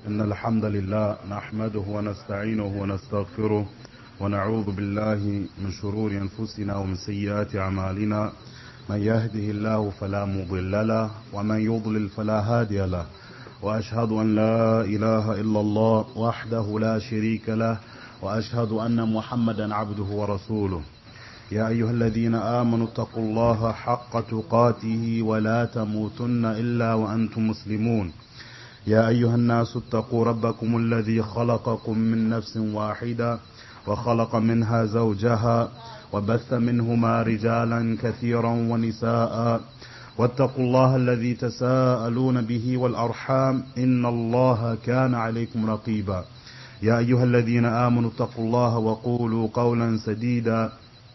إن الحمد لله نحمده ونستعينه ونستغفره ونعوذ بالله من شرور أنفسنا ومن سيئات أعمالنا. من يهده الله فلا مضل له ومن يضلل فلا هادي له، وأشهد أن لا إله إلا الله وحده لا شريك له، وأشهد أن محمدا عبده ورسوله. يا أيها الذين آمنوا اتقوا الله حق تقاته ولا تموتن إلا وأنتم مسلمون. يا أيها الناس اتقوا ربكم الذي خلقكم من نفس واحدة وخلق منها زوجها وبث منهما رجالا كثيرا ونساء، واتقوا الله الذي تساءلون به والأرحام إن الله كان عليكم رقيبا. يا أيها الذين آمنوا اتقوا الله وقولوا قولا سديدا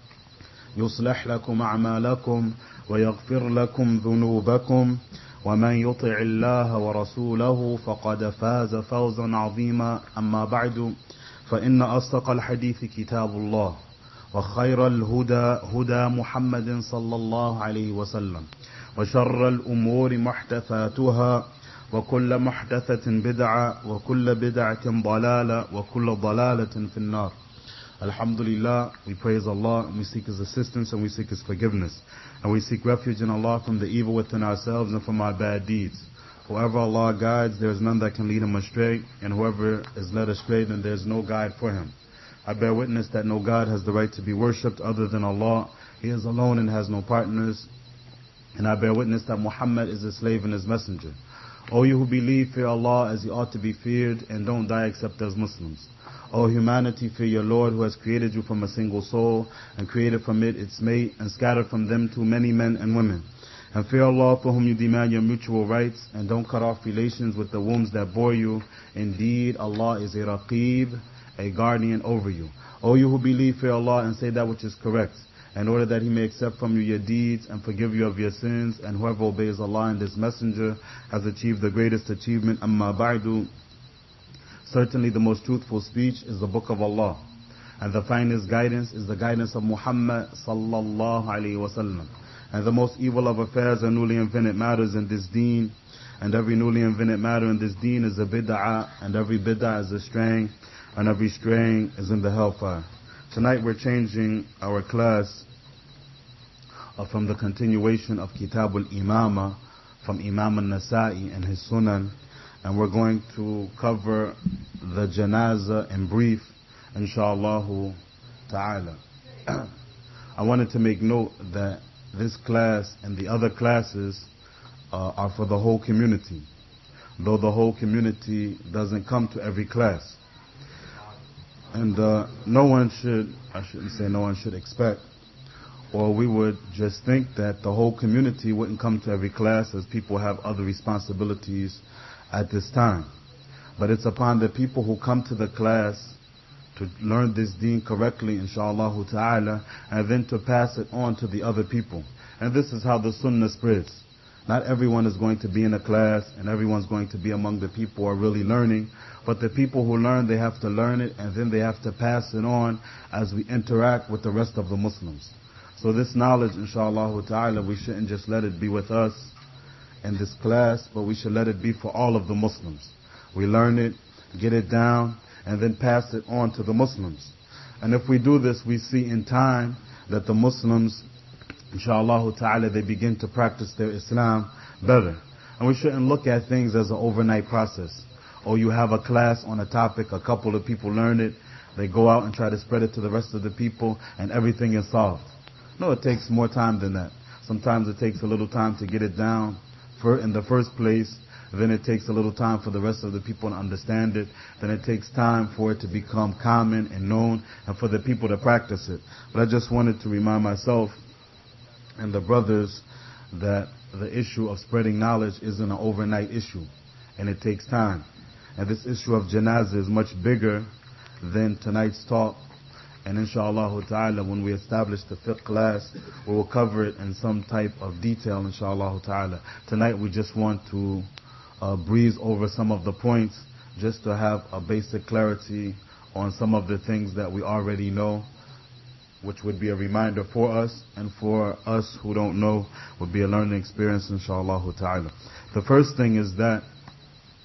يصلح لكم أعمالكم ويغفر لكم ذنوبكم، ومن يطع الله ورسوله فقد فاز فوزا عظيما. أما بعد، فإن أصدق الحديث كتاب الله، وخير الهدى هدى محمد صلى الله عليه وسلم، وشر الأمور محدثاتها، وكل محدثة بدعة، وكل بدعة ضلالة، وكل ضلالة في النار. Alhamdulillah, we praise Allah and we seek His assistance and we seek His forgiveness. And we seek refuge in Allah from the evil within ourselves and from our bad deeds. Whoever Allah guides, there is none that can lead him astray. And whoever is led astray, then there is no guide for him. I bear witness that no God has the right to be worshipped other than Allah. He is alone and has no partners. And I bear witness that Muhammad is His slave and His messenger. O you who believe, fear Allah as He ought to be feared, and don't die except as Muslims. O humanity, fear your Lord who has created you from a single soul, and created from it its mate, and scattered from them too many men and women. And fear Allah for whom you demand your mutual rights, and don't cut off relations with the wombs that bore you. Indeed, Allah is a Raqib, a guardian over you. O you who believe, fear Allah and say that which is correct, in order that He may accept from you your deeds and forgive you of your sins. And whoever obeys Allah and His Messenger has achieved the greatest achievement. Amma ba'du. Certainly the most truthful speech is the Book of Allah, and the finest guidance is the guidance of Muhammad sallallahu alaihi wasallam. And the most evil of affairs are newly invented matters in this deen, and every newly invented matter in this deen is a bid'ah, and every bid'ah is a straying, and every straying is in the hellfire. Tonight we're changing our class from the continuation of Kitab al-Imama from Imam al-Nasa'i and his Sunan, and we're going to cover the Janazah in brief, inshallah ta'ala. I wanted to make note that this class and the other classes are for the whole community, though the whole community doesn't come to every class. And no one should expect, or we would just think that the whole community wouldn't come to every class, as people have other responsibilities at this time. But it's upon the people who come to the class to learn this deen correctly, inshallah ta'ala, and then to pass it on to the other people. And this is how the sunnah spreads. Not everyone is going to be in a class, and everyone's going to be among the people who are really learning. But the people who learn, they have to learn it, and then they have to pass it on as we interact with the rest of the Muslims. So this knowledge, inshallah ta'ala, we shouldn't just let it be with us in this class, but we should let it be for all of the Muslims. We learn it, get it down, and then pass it on to the Muslims. And if we do this, we see in time that the Muslims, inshallah ta'ala, they begin to practice their Islam better. And we shouldn't look at things as an overnight process. Or you have a class on a topic, a couple of people learn it, they go out and try to spread it to the rest of the people, and everything is solved. No, it takes more time than that. Sometimes it takes a little time to get it down in the first place, then it takes a little time for the rest of the people to understand it, then it takes time for it to become common and known, and for the people to practice it. But I just wanted to remind myself and the brothers that the issue of spreading knowledge isn't an overnight issue, and it takes time. And this issue of janazah is much bigger than tonight's talk. And inshallah ta'ala, when we establish the fiqh class, we will cover it in some type of detail, inshallah ta'ala. Tonight we just want to breeze over some of the points, just to have a basic clarity on some of the things that we already know, which would be a reminder for us, and for us who don't know, would be a learning experience, inshallah ta'ala. The first thing is that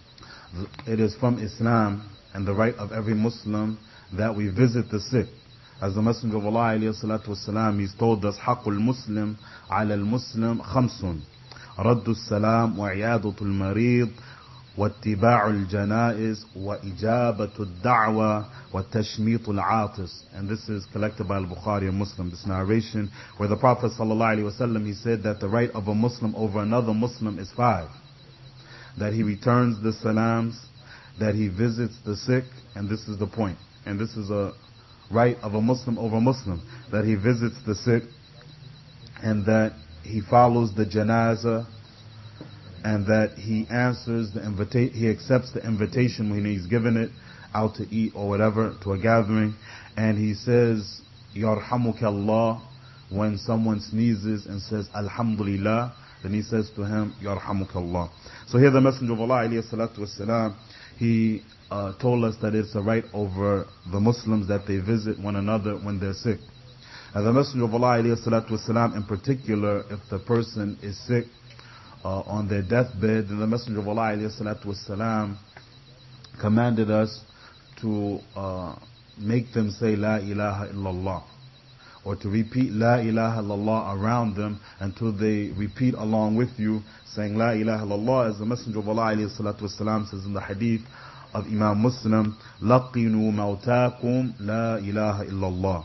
It is from Islam and the right of every Muslim that we visit the sick. As the Messenger of Allah alayhi salatu wasalam, he's told us, حق المسلم على المسلم خمس رد السلام وعيادة المريض واتباع الجنائز وإجابة الدعوة وتشميط العاطس. And this is collected by Al-Bukhari and Muslim, this narration, where the Prophet sallallahu alaihi wasallam, he said that the right of a Muslim over another Muslim is 5. That he returns the salams, that he visits the sick, and this is the point. And this is a right of a Muslim over Muslim, that he visits the sick, and that he follows the janazah, and that he answers the invitation, he accepts the invitation when he's given it, out to eat or whatever, to a gathering, and he says, Yarhamuka Allah, when someone sneezes and says, Alhamdulillah, then he says to him, Yarhamuka Allah. So here the Messenger of Allah, alayhi salatu wasalam, he told us that it's a right over the Muslims that they visit one another when they're sick. And the Messenger of Allah, alayhi salatu wasalam, in particular, if the person is sick on their deathbed, then the Messenger of Allah, alayhi salatu wasalam, commanded us to make them say La ilaha illallah, or to repeat La ilaha illallah around them until they repeat along with you, saying La ilaha illallah, as the Messenger of Allah alayhi salatu wasalam says in the hadith of Imam Muslim, لَقِّنُوا مَوْتَاكُمْ لَا إِلَهَ إِلَّا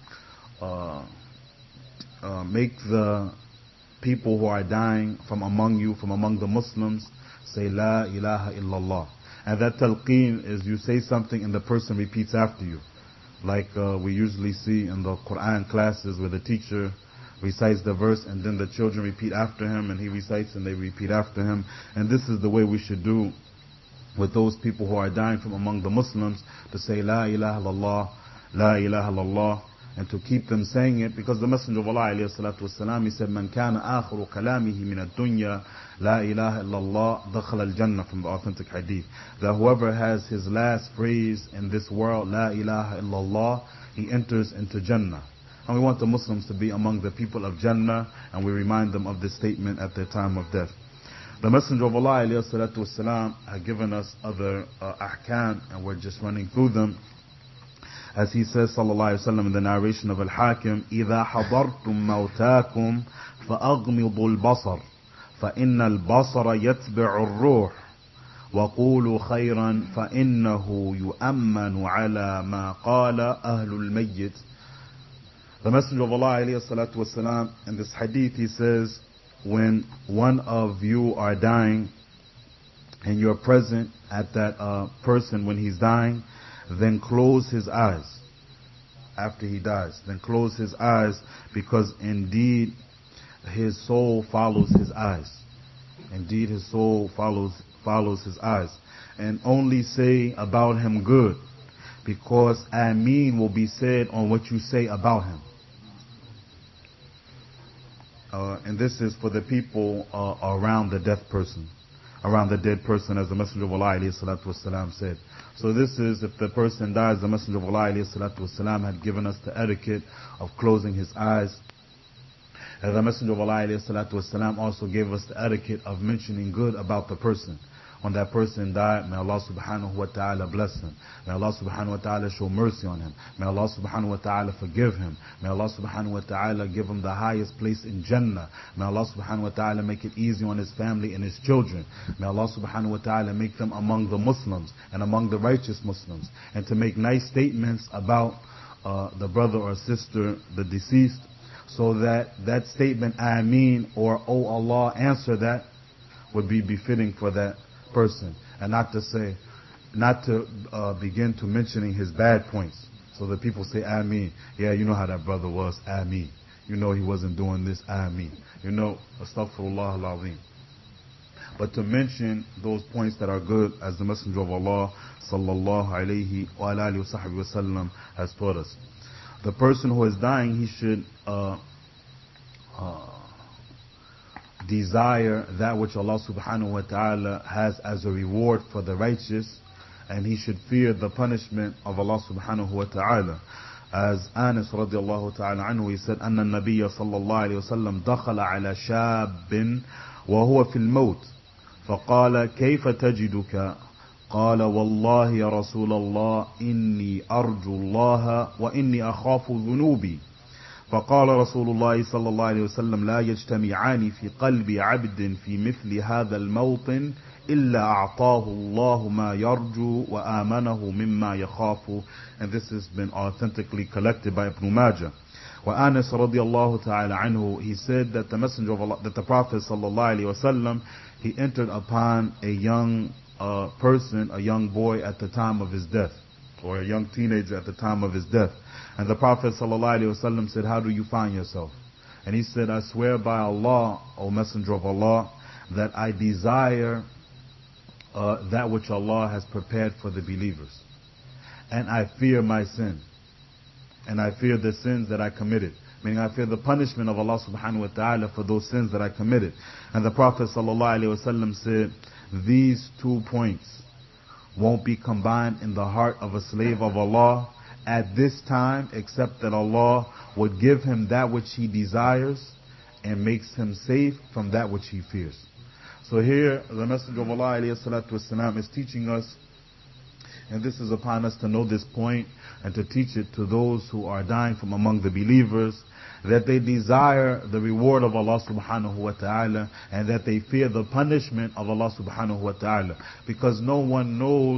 اللَّهِ. Make the people who are dying from among you, from among the Muslims, say La ilaha illallah. And that talqeen is you say something and the person repeats after you. Like we usually see in the Quran classes where the teacher recites the verse and then the children repeat after him, and he recites and they repeat after him. And this is the way we should do with those people who are dying from among the Muslims, to say La ilaha illallah, La ilaha illallah, and to keep them saying it, because the Messenger of Allah alayhi salatu wasalam, he said, Man kana akhiru kalamihi min ad-dunya La ilaha illallah dakhala al-jannah, from the authentic hadith. That whoever has his last phrase in this world, La ilaha illallah, he enters into Jannah. And we want the Muslims to be among the people of Jannah, and we remind them of this statement at their time of death. The Messenger of Allah alayhi salatu wasalam had given us other ahkam, and we're just running through them. As he says sallallahu alayhi wa sallam in the narration of Al-Hakim, إِذَا حَضَرْتُمْ مَوْتَاكُمْ فَأَغْمِضُوا الْبَصَرِ فَإِنَّ الْبَصَرَ يَتْبِعُ الرُّوحِ وَقُولُوا خَيْرًا فَإِنَّهُ يُؤَمَّنُ عَلَى مَا قَالَ أَهْلُ الْمَيِّتِ. The Messenger of Allah alayhi salatu wasalam, in this hadith, he says, when one of you are dying and you're present at that person when he's dying, then close his eyes. After he dies, then close his eyes, because indeed his soul follows his eyes. Indeed his soul follows his eyes. And only say about him good, because Ameen will be said on what you say about him. And this is for the people around the dead person, as the Messenger of Allah alayhi salatu wasalam said. So this is, if the person dies, the Messenger of Allah alayhi salatu wasalam had given us the etiquette of closing his eyes. And the Messenger of Allah alayhi salatu wasalam also gave us the etiquette of mentioning good about the person. When that person died, may Allah subhanahu wa ta'ala bless him. May Allah subhanahu wa ta'ala show mercy on him. May Allah subhanahu wa ta'ala forgive him. May Allah subhanahu wa ta'ala give him the highest place in Jannah. May Allah subhanahu wa ta'ala make it easy on his family and his children. May Allah subhanahu wa ta'ala make them among the Muslims and among the righteous Muslims. And to make nice statements about the brother or sister, the deceased, so that that statement, Ameen, or Oh Allah, answer that, would be befitting for that person, and not to begin to mentioning his bad points, so that people say Ameen. Yeah, you know how that brother was, Ameen. You know he wasn't doing this, Ameen. You know, Astaghfirullah al-Azim. But to mention those points that are good, as the Messenger of Allah sallallahu alayhi wa alihi wa sallam has taught us. The person who is dying, he should desire that which Allah subhanahu wa ta'ala has as a reward for the righteous, and he should fear the punishment of Allah subhanahu wa ta'ala. As Anas radiallahu ta'ala anhu, he said, أن النبي صلى الله عليه وسلم دخل على شاب وهو في الموت فقال كيف تجدك قال والله يا رسول الله إني أرجو الله وإني أخاف ذنوبي. فقال رسول الله صلى الله عليه وسلم لا يجتمعان في قلب عبد في مثل هذا الموطن إلا أعطاه الله ما يرجو وآمنه مما يخاف. And this has been authentically collected by Ibn Majah. وأنس رضي الله تعالى عنه, he said that the Messenger of Allah, that the Prophet sallallahu alaihi wasallam, he entered upon a young person, a young boy at the time of his death, or a young teenager at the time of his death. And the Prophet ﷺ said, how do you find yourself? And he said, I swear by Allah, O Messenger of Allah, that I desire that which Allah has prepared for the believers. And I fear my sin. And I fear the sins that I committed. Meaning I fear the punishment of Allah subhanahu wa ta'ala for those sins that I committed. And the Prophet ﷺ said, these 2 points won't be combined in the heart of a slave of Allah at this time, except that Allah would give him that which he desires and makes him safe from that which he fears. So here the Messenger of Allah alayhi salatu wasalam is teaching us, and this is upon us to know this point and to teach it to those who are dying from among the believers, that they desire the reward of Allah subhanahu wa ta'ala and that they fear the punishment of Allah subhanahu wa ta'ala, because no one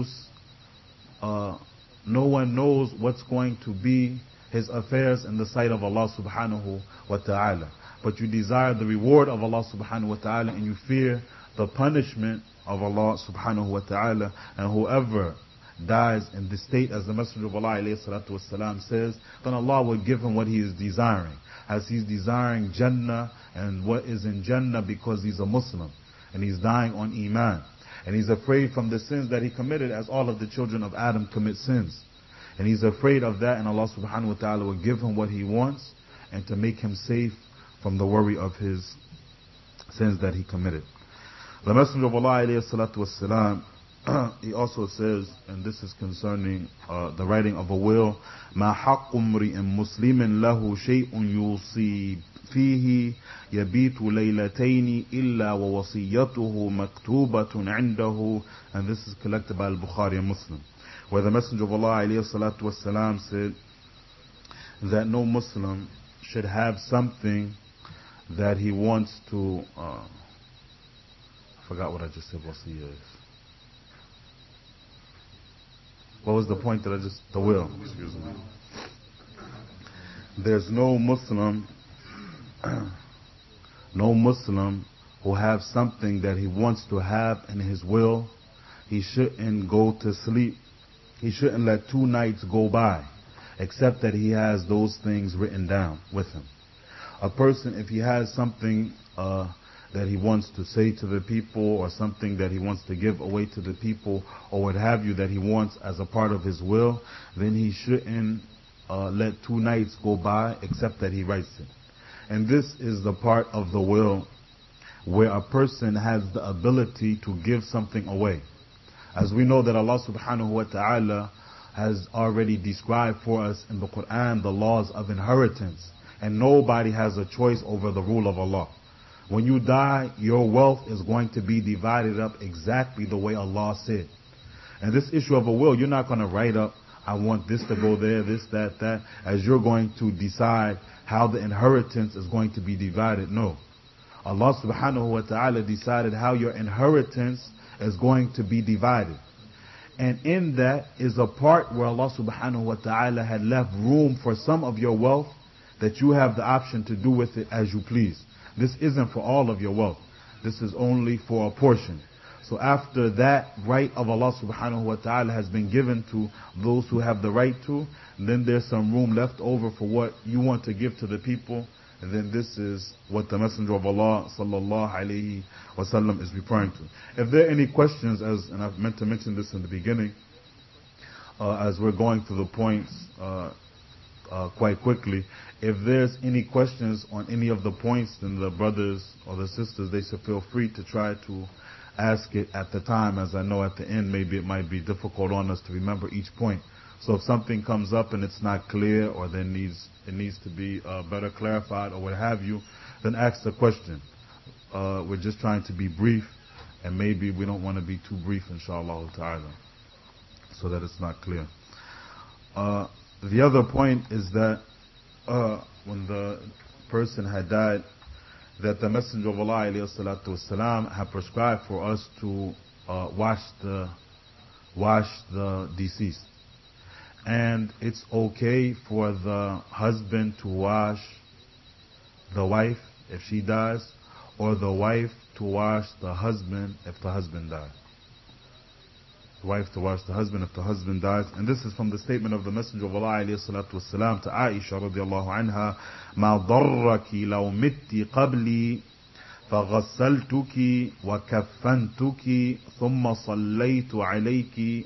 knows what's going to be his affairs in the sight of Allah subhanahu wa ta'ala. But you desire the reward of Allah subhanahu wa ta'ala and you fear the punishment of Allah subhanahu wa ta'ala. And whoever dies in this state, as the Messenger of Allah alayhi salatu wasalam says, then Allah will give him what he is desiring. As he's desiring Jannah and what is in Jannah because he's a Muslim and he's dying on Iman. And he's afraid from the sins that he committed, as all of the children of Adam commit sins. And he's afraid of that, and Allah subhanahu wa ta'ala will give him what he wants and to make him safe from the worry of his sins that he committed. The Messenger of Allah alayhi salatu wasalam, he also says, and this is concerning the writing of a will, مَا حَقُّ امْرِئٍ مُسْلِمٍ لَهُ شَيْءٌ يُوصِي فيه يبيت ليلتين إلا ووصيته مكتوبة عنده. And this is collected by Al-Bukhari and Muslim, where the Messenger of Allah alayhi salatu wasalam said that no Muslim should have something that he wants to I forgot what I just said. Wasiyah is. What was the point that the will, excuse me. There's no Muslim who have something that he wants to have in his will. He shouldn't go to sleep. He shouldn't let 2 nights go by except that he has those things written down with him. A person, if he has something that he wants to say to the people, or something that he wants to give away to the people, or what have you, that he wants as a part of his will, then he shouldn't let 2 nights go by except that he writes it. And this is the part of the will where a person has the ability to give something away. As we know that Allah subhanahu wa ta'ala has already described for us in the Quran the laws of inheritance, and nobody has a choice over the rule of Allah. When you die, your wealth is going to be divided up exactly the way Allah said. And this issue of a will, you're not going to write up, I want this to go there, this, that, as you're going to decide how the inheritance is going to be divided. No. Allah subhanahu wa ta'ala decided how your inheritance is going to be divided. And in that is a part where Allah subhanahu wa ta'ala had left room for some of your wealth that you have the option to do with it as you please. This isn't for all of your wealth. This is only for a portion. So after that right of Allah subhanahu wa ta'ala has been given to those who have the right to, then there's some room left over for what you want to give to the people. And then this is what the Messenger of Allah sallallahu alayhi wa sallam is referring to. If there are any questions, and I've meant to mention this in the beginning, as we're going through the points quite quickly, if there's any questions on any of the points, then the brothers or the sisters, they should feel free to try to ask it at the time, as I know at the end maybe it might be difficult on us to remember each point. So if something comes up and it's not clear, or it needs to be better clarified or what have you, then ask the question. We're just trying to be brief And maybe we don't want to be too brief, inshallah ta'ala, so that it's not clear. The other point is that when the person had died, that the Messenger of Allah alayhi salatu wasalam had prescribed for us to wash the deceased. And it's okay for the husband to wash the wife if she dies, or the wife to wash the husband if the husband dies. The wife to wash the husband if the husband dies. And this is from the statement of the Messenger of Allah alayhi salatu wasalam to Aisha radiallahu anha, ما ضرك لو مت قبلي فغسلتك وكفنتك ثم صليت عليك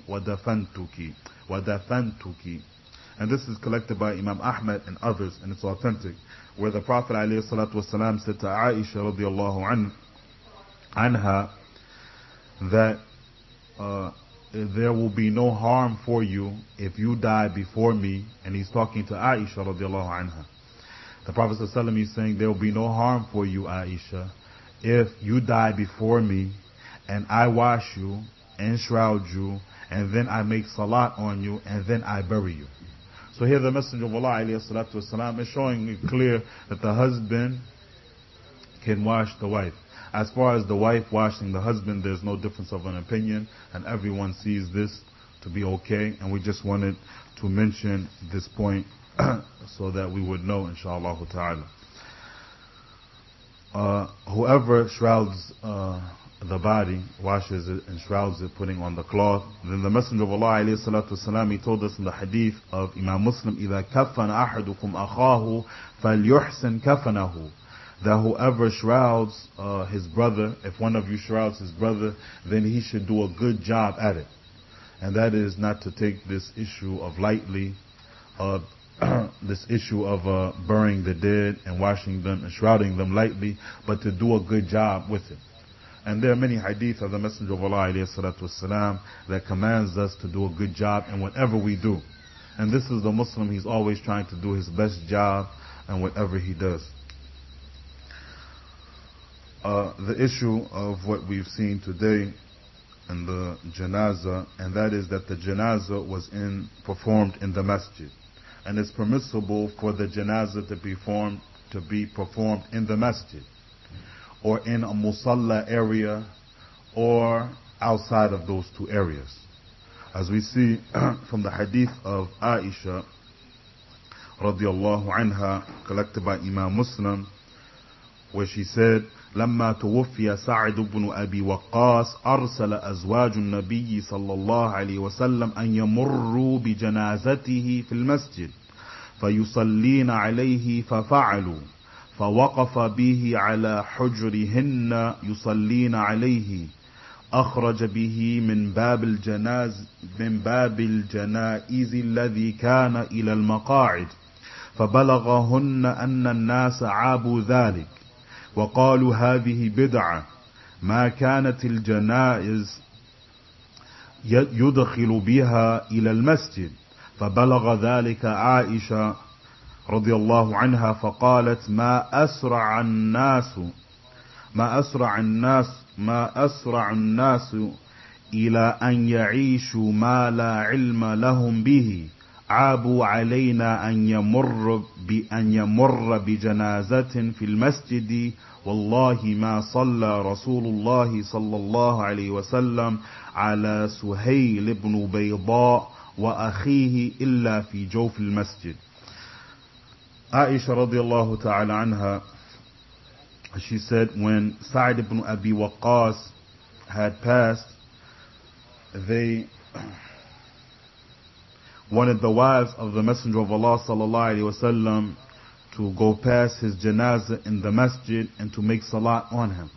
ودفنتك. And this is collected by Imam Ahmad and others, and it's authentic, where the Prophet ﷺ said to Aisha radiallahu anha that there will be no harm for you if you die before me. And he's talking to Aisha radiallahu anha. The Prophet ﷺ is saying there will be no harm for you, Aisha, if you die before me and I wash you and shroud you and then I make salat on you and then I bury you. So here the Messenger of Allah alayhi salatu wasalam is showing it clear that the husband can wash the wife. As far as the wife washing the husband, there's no difference of an opinion, and everyone sees this to be okay, and we just wanted to mention this point so that we would know, inshallah ta'ala. Whoever shrouds the body, washes it and shrouds it, putting on the cloth. Then the Messenger of Allah alayhi salatu wasalam, he told us in the hadith of Imam Muslim, إِذَا كَفَّنَ أَحَدُكُمْ أَخَاهُ فَلْيُحْسِنْ كَفَنَهُ. That whoever shrouds his brother, if one of you shrouds his brother, then he should do a good job at it. And that is not to take this issue of lightly, this issue of burying the dead and washing them and shrouding them lightly, but to do a good job with it. And there are many hadith of the Messenger of Allah alayhi salatu wasalam that commands us to do a good job in whatever we do. And this is the Muslim, he's always trying to do his best job in whatever he does. The issue of what we've seen today in the janazah, and that is that the janazah was performed in the masjid. And it's permissible for the janazah to be performed in the masjid, or in a musalla area, or outside of those two areas. As we see from the hadith of Aisha radiallahu anha, collected by Imam Muslim, where she said, لما توفي سعد بن أبي وقاص أرسل أزواج النبي صلى الله عليه وسلم أن يمروا بجنازته في المسجد فيصلين عليه ففعلوا فوقف به على حجرهن يصلين عليه أخرج به من باب الجنائز الذي كان إلى المقاعد فبلغهن أن الناس عابوا ذلك وقالوا هذه بدعة ما كانت الجنائز يدخل بها إلى المسجد فبلغ ذلك عائشة رضي الله عنها فقالت ما أسرع الناس إلى أن يعيشوا ما لا علم لهم به عابوا علينا أن يمر بجنازة في المسجد والله ما صلى رسول الله صلى الله عليه وسلم على سهيل بن بيضاء وأخيه إلا في جوف المسجد. Aisha radiallahu ta'ala anha, she said when Sa'd ibn Abi Waqqas had passed, they wanted the wives of the Messenger of Allah sallallahu alaihi wasallam to go past his janazah in the masjid and to make salat on him.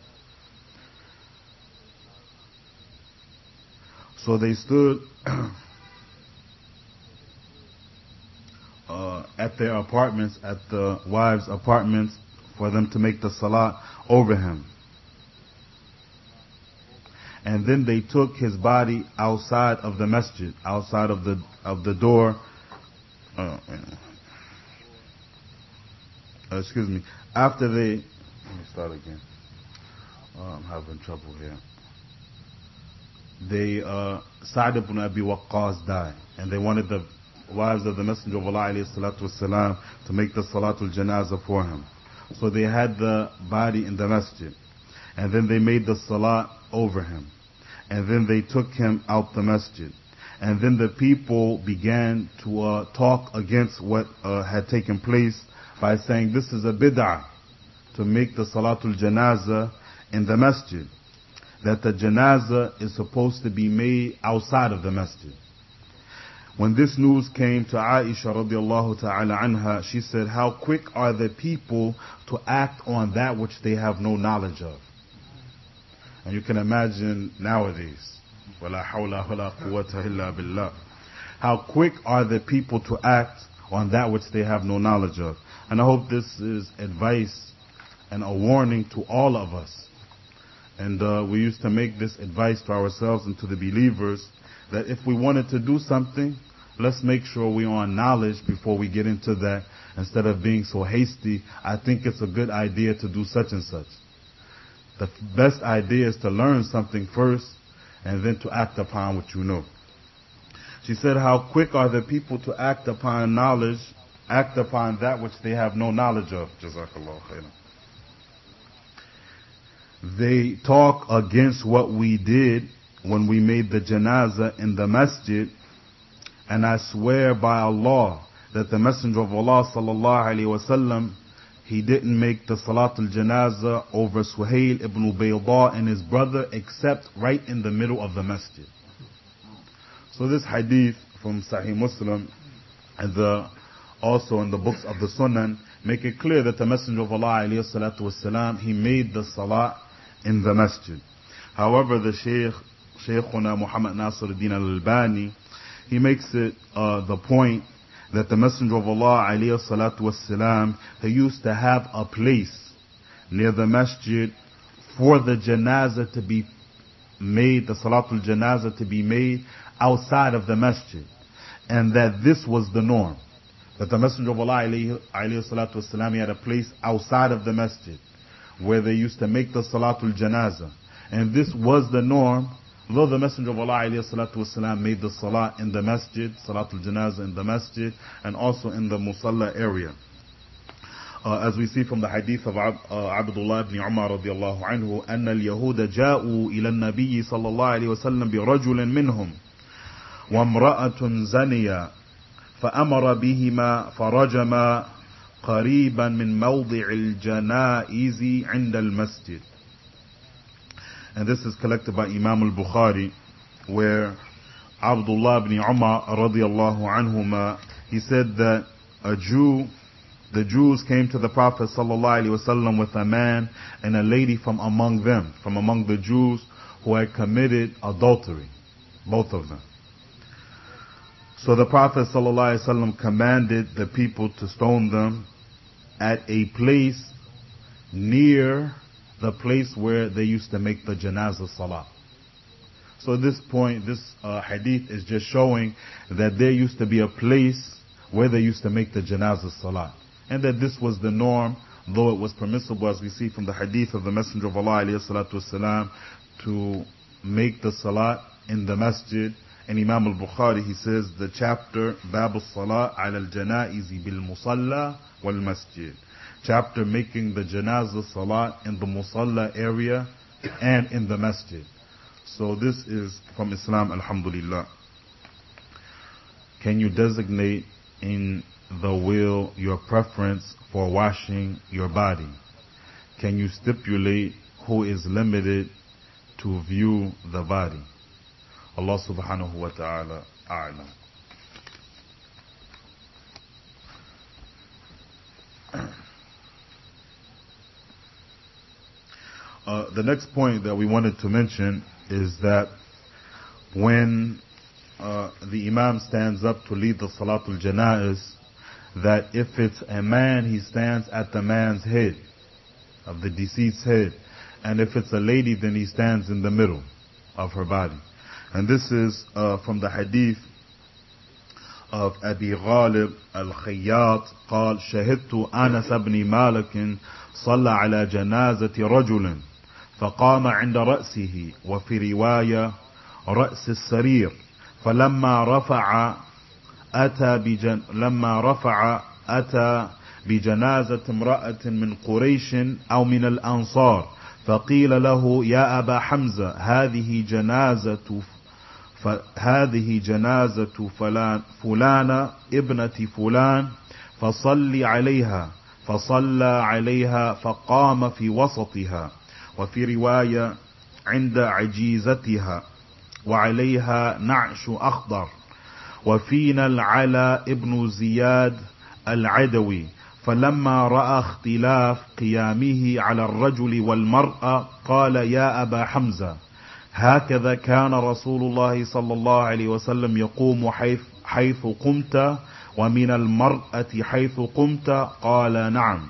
So they stood at their apartments, at the wives' apartments, for them to make the salat over him. And then they took his body outside of the masjid, outside of the door. Excuse me. After they, let me start again. I'm having trouble here. Sa'd ibn Abi Waqqas died, and they wanted the wives of the Messenger of Allah alayhi salatu wasalam to make the Salatul Janazah for him. So they had the body in the masjid, and then they made the salat over him, and then they took him out the masjid, and then the people began to talk against what had taken place by saying this is a bid'ah to make the Salatul Janazah in the masjid, that the Janazah is supposed to be made outside of the masjid. When this news came to Aisha radiallahu ta'ala anha, she said, how quick are the people to act on that which they have no knowledge of? And you can imagine nowadays, وَلَا حَوْلَ وَلَا قُوَّةَ إِلَّا بِاللَّهِ. How quick are the people to act on that which they have no knowledge of? And I hope this is advice and a warning to all of us. And we used to make this advice to ourselves and to the believers, that if we wanted to do something, let's make sure we're on knowledge before we get into that, instead of being so hasty. I think it's a good idea to do such and such. The best idea is to learn something first and then to act upon what you know. She said, how quick are the people to act upon knowledge, act upon that which they have no knowledge of. Jazakallah khairan. They talk against what we did when we made the janazah in the masjid, and I swear by Allah that the Messenger of Allah sallallahu alaihi wasallam, he didn't make the Salatul Janazah over Suhail ibn Bayda and his brother except right in the middle of the masjid. So this hadith from Sahih Muslim and also in the books of the Sunan make it clear that the Messenger of Allah alayhi salatu wasalam, he made the salat in the masjid. However, the Shaykhuna Muhammad Nasiruddin al-Albani, he makes it the point that the Messenger of Allah alayhi salatu wasalam, he used to have a place near the masjid for the janazah to be made, the Salatul Janazah to be made outside of the masjid, and that this was the norm. That the Messenger of Allah alayhi salatu wasalam, he had a place outside of the masjid where they used to make the Salatul Janazah, and this was the norm. Though the Messenger of Allah alayhi salatu wasalam made the salat in the masjid, Salatul Janazah in the masjid, and also in the Musalla area. As we see from the hadith of Abdullah ibn Umar radiallahu anhu, أن اليهود جاءوا إلى النبي صلى الله عليه وسلم برجل منهم وامرأة زنيا فأمر بهما فرجما قريبا من موضع الجنائز عند المسجد. And this is collected by Imam al-Bukhari, where Abdullah ibn Umar radiallahu anhuma, he said that the Jews came to the Prophet sallallahu alaihi wasallam with a man and a lady from among them, from among the Jews who had committed adultery, both of them. So the Prophet sallallahu alaihi wasallam commanded the people to stone them at a place near the place where they used to make the janazah salah. So at this point, this hadith is just showing that there used to be a place where they used to make the janazah salah, and that this was the norm, though it was permissible, as we see from the hadith of the Messenger of Allah alayhi salatu wasalam, to make the salat in the masjid. And Imam al-Bukhari, he says the chapter Bab al-Salat ala al-Janaizi bil-Musalla wal-Masjid, chapter making the janazah salat in the Musalla area and in the masjid. So this is from Islam, alhamdulillah. Can you designate in the will your preference for washing your body? Can you stipulate who is limited to view the body? Allah subhanahu wa ta'ala a'lam. The next point that we wanted to mention is that when the Imam stands up to lead the Salatul Janaiz, that if it's a man, he stands at the man's head, of the deceased's head, and if it's a lady, then he stands in the middle of her body. And this is from the hadith of Abi Ghalib al-Khayyat قال شهدت أنس بن مالك صلى على جنازة رجل فقام عند رأسه وفي رواية رأس السرير لما رفع أتى بجنازة امرأة من قريش أو من الأنصار فقيل له يا أبا حمزة هذه جنازة فلان ابنة فلان فصلى عليها فقام في وسطها، وفي رواية عند عجيزتها وعليها نعش أخضر. وفينا العلاء ابن زياد العدوي فلما رأى اختلاف قيامه على الرجل والمرأة قال يا أبا حمزة هكذا كان رسول الله صلى الله عليه وسلم يقوم حيث قمت ومن المرأة حيث قمت؟ قال نعم.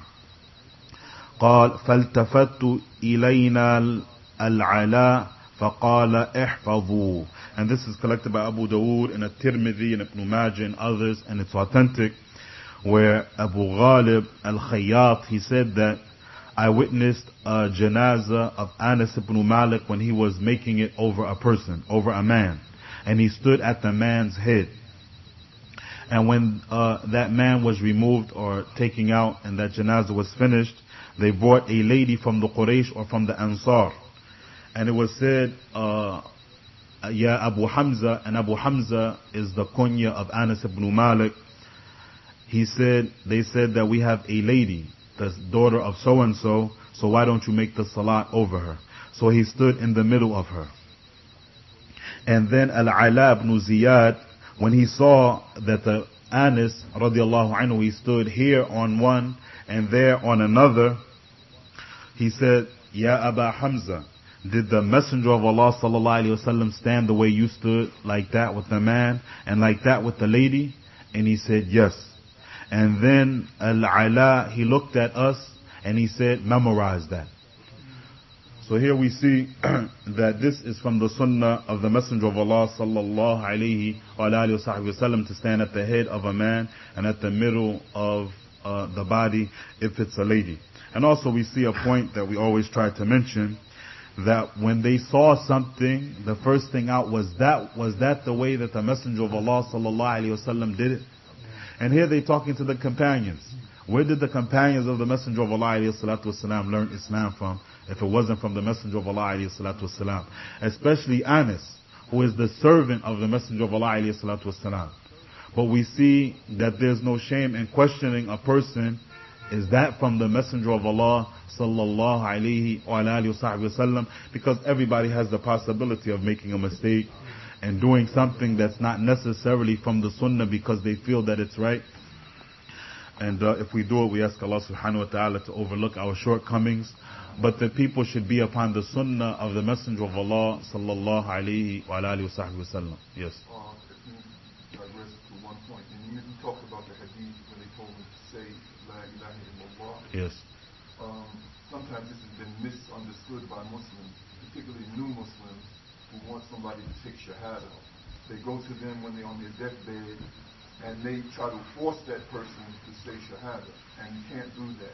قال فالتفت إلينا العلاء فقال احفظوا. And this is collected by Abu Dawood and At-Tirmidhi and Ibn Majah and others, and it's authentic, where Abu Ghalib al-Khayyat, he said that I witnessed a janazah of Anas ibn Malik when he was making it over a person, over a man, and he stood at the man's head. And when that man was removed or taken out and that janazah was finished, they brought a lady from the Quraysh or from the Ansar, and it was said Ya Abu Hamza, and Abu Hamza is the kunya of Anas ibn Malik. They said that we have a lady, the daughter of so and so why don't you make the salat over her? So he stood in the middle of her. And then Al-Ala ibn Ziyad, when he saw that the Anas radiallahu anhu, he stood here on one and there on another, he said, Ya Aba Hamza, did the Messenger of Allah sallallahu alaihi wasallam stand the way you stood, like that with the man and like that with the lady? And he said yes. And then Al-Ala, he looked at us and he said, memorize that. So here we see that this is from the sunnah of the Messenger of Allah sallallahu alaihi wasallam to stand at the head of a man and at the middle of the body if it's a lady. And also we see a point that we always try to mention, that when they saw something, the first thing out was that the way that the Messenger of Allah sallallahu alaihi wasallam did it? And here they're talking to the companions. Where did the companions of the Messenger of Allah alayhi salatu wasalam learn Islam from, if it wasn't from the Messenger of Allah alayhi salatu wasalam? Especially Anas, who is the servant of the Messenger of Allah alayhi salatu wasalam. But we see that there's no shame in questioning a person, is that from the Messenger of Allah sallallahu alayhi wa sallam? Because everybody has the possibility of making a mistake and doing something that's not necessarily from the sunnah because they feel that it's right. And if we do it, we ask Allah subhanahu wa ta'ala to overlook our shortcomings. But the people should be upon the sunnah of the Messenger of Allah sallallahu alayhi wa sallam. Yes. If you digress to one point, and you talked about the hadith when they told him to say La ilaha illallah. Yes. Sometimes this has been misunderstood by Muslims, particularly new Muslims who want somebody to take shahada. They go to them when they're on their deathbed and they try to force that person to say shahada, and you can't do that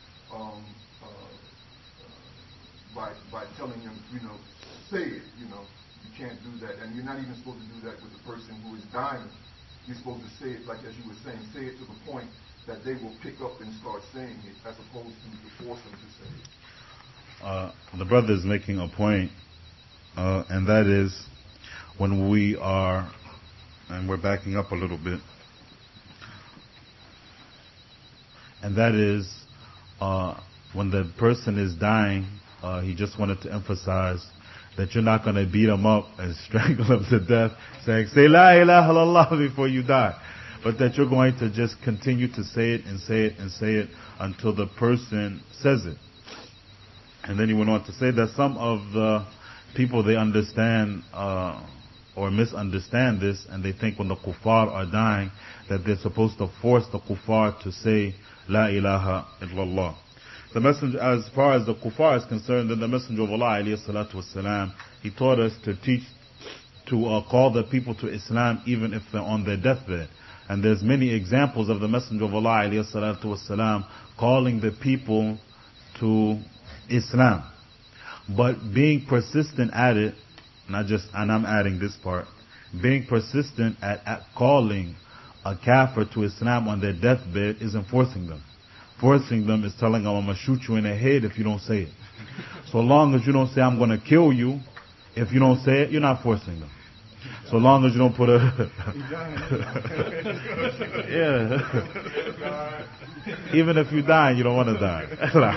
by telling them, say it. You can't do that, and you're not even supposed to do that with the person who is dying. You're supposed to say it, like as you were saying, say it to the point that they will pick up and start saying it, as opposed to force them to say it. The brother is making a point, and that is when we are, and we're backing up a little bit, and that is when the person is dying, he just wanted to emphasize that you're not going to beat him up and strangle him to death saying, say La ilaha illallah before you die. But that you're going to just continue to say it and say it and say it until the person says it. And then he went on to say that some of the people, they understand or misunderstand this, and they think when the kuffar are dying that they're supposed to force the kuffar to say La ilaha illallah. The Messenger, as far as the kuffar is concerned, then the Messenger of Allah alayhi salatu wasalam, he taught us to teach, to call the people to Islam even if they're on their deathbed. And there's many examples of the Messenger of Allah alayhi salatu wasalam calling the people to Islam. But being persistent at it and I'm adding this part, being persistent at calling a kafir to Islam on their deathbed isn't forcing them. Forcing them is telling them, I'm going to shoot you in the head if you don't say it. So long as you don't say, I'm going to kill you, if you don't say it, you're not forcing them. So long as you don't put a... yeah. Even if you die, you don't want to die.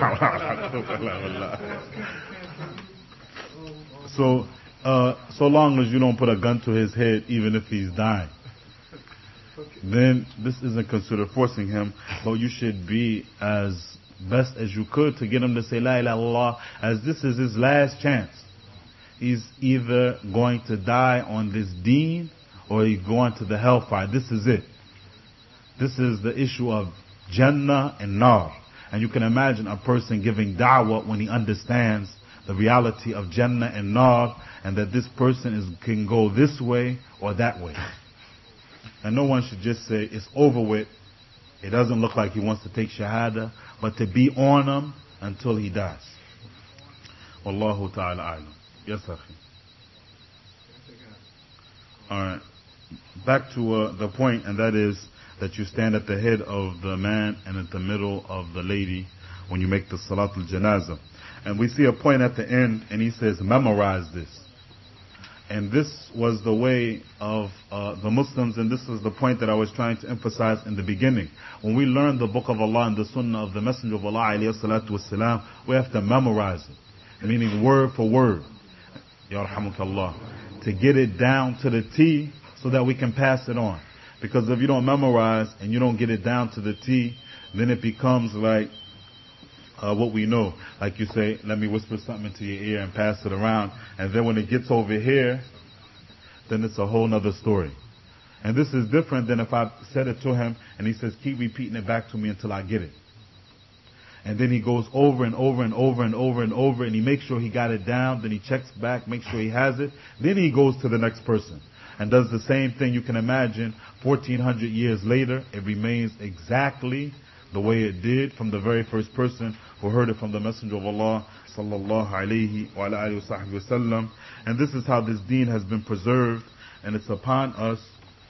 So long as you don't put a gun to his head, even if he's dying, then this isn't considered forcing him, but you should be as best as you could to get him to say La ilaha illallah, as this is his last chance. He's either going to die on this deen or he's going to the hellfire. This is it. This is the issue of Jannah and Nar. And you can imagine a person giving da'wah when he understands the reality of Jannah and Nar, and that this person can go this way or that way. And no one should just say, it's over with. It doesn't look like he wants to take Shahada, but to be on him until he dies. Wallahu ta'ala a'lam. Yes, Akhi. Alright. Back to the point, and that is that you stand at the head of the man and at the middle of the lady when you make the Salatul Janazah. And we see a point at the end, and he says, memorize this. And this was the way of the Muslims, and this is the point that I was trying to emphasize in the beginning. When we learn the Book of Allah and the Sunnah of the Messenger of Allah, alayhi salatu wasalam, we have to memorize it, meaning word for word. Yarhamukallah. To get it down to the T so that we can pass it on. Because if you don't memorize and you don't get it down to the T, then it becomes like what we know. Like you say, let me whisper something into your ear and pass it around. And then when it gets over here, then it's a whole nother story. And this is different than if I said it to him and he says, keep repeating it back to me until I get it. And then he goes over and over and over and over and over, and he makes sure he got it down. Then he checks back, makes sure he has it. Then he goes to the next person and does the same thing. You can imagine 1400 years later, it remains exactly the way it did from the very first person who heard it from the Messenger of Allah sallallahu alayhi wa alihi wa sallam. And this is how this deen has been preserved, and it's upon us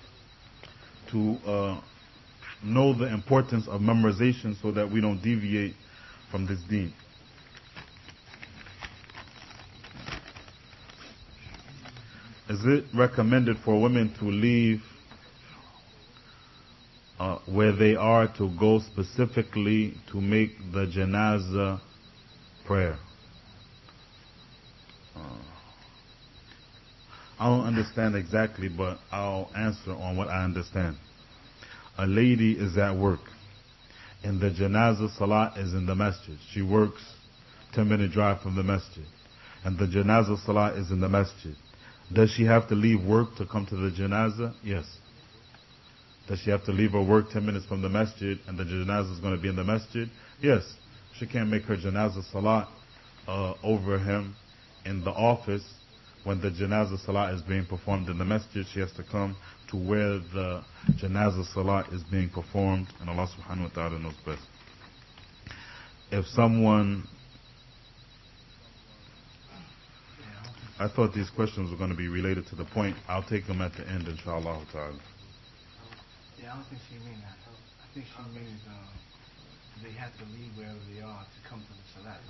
to know the importance of memorization so that we don't deviate from this deen. Is it recommended for women to leave where they are to go specifically to make the janazah prayer? I don't understand exactly, but I'll answer on what I understand. A lady is at work and the janazah salat is in the masjid. She works 10-minute drive from the masjid and the janazah salat is in the masjid. Does she have to leave work to come to the janazah? Yes. Does she have to leave her work 10 minutes from the masjid and the janazah is going to be in the masjid? Yes. She can't make her janazah salat over him in the office. When the janazah salat is being performed in the masjid, she has to come to where the janazah salat is being performed, and Allah subhanahu wa ta'ala knows best. If someone... I thought these questions were going to be related to the point. I'll take them at the end, inshallah ta'ala. Yeah, I don't think she means that. I think she means they have to leave wherever they are to come to the salat.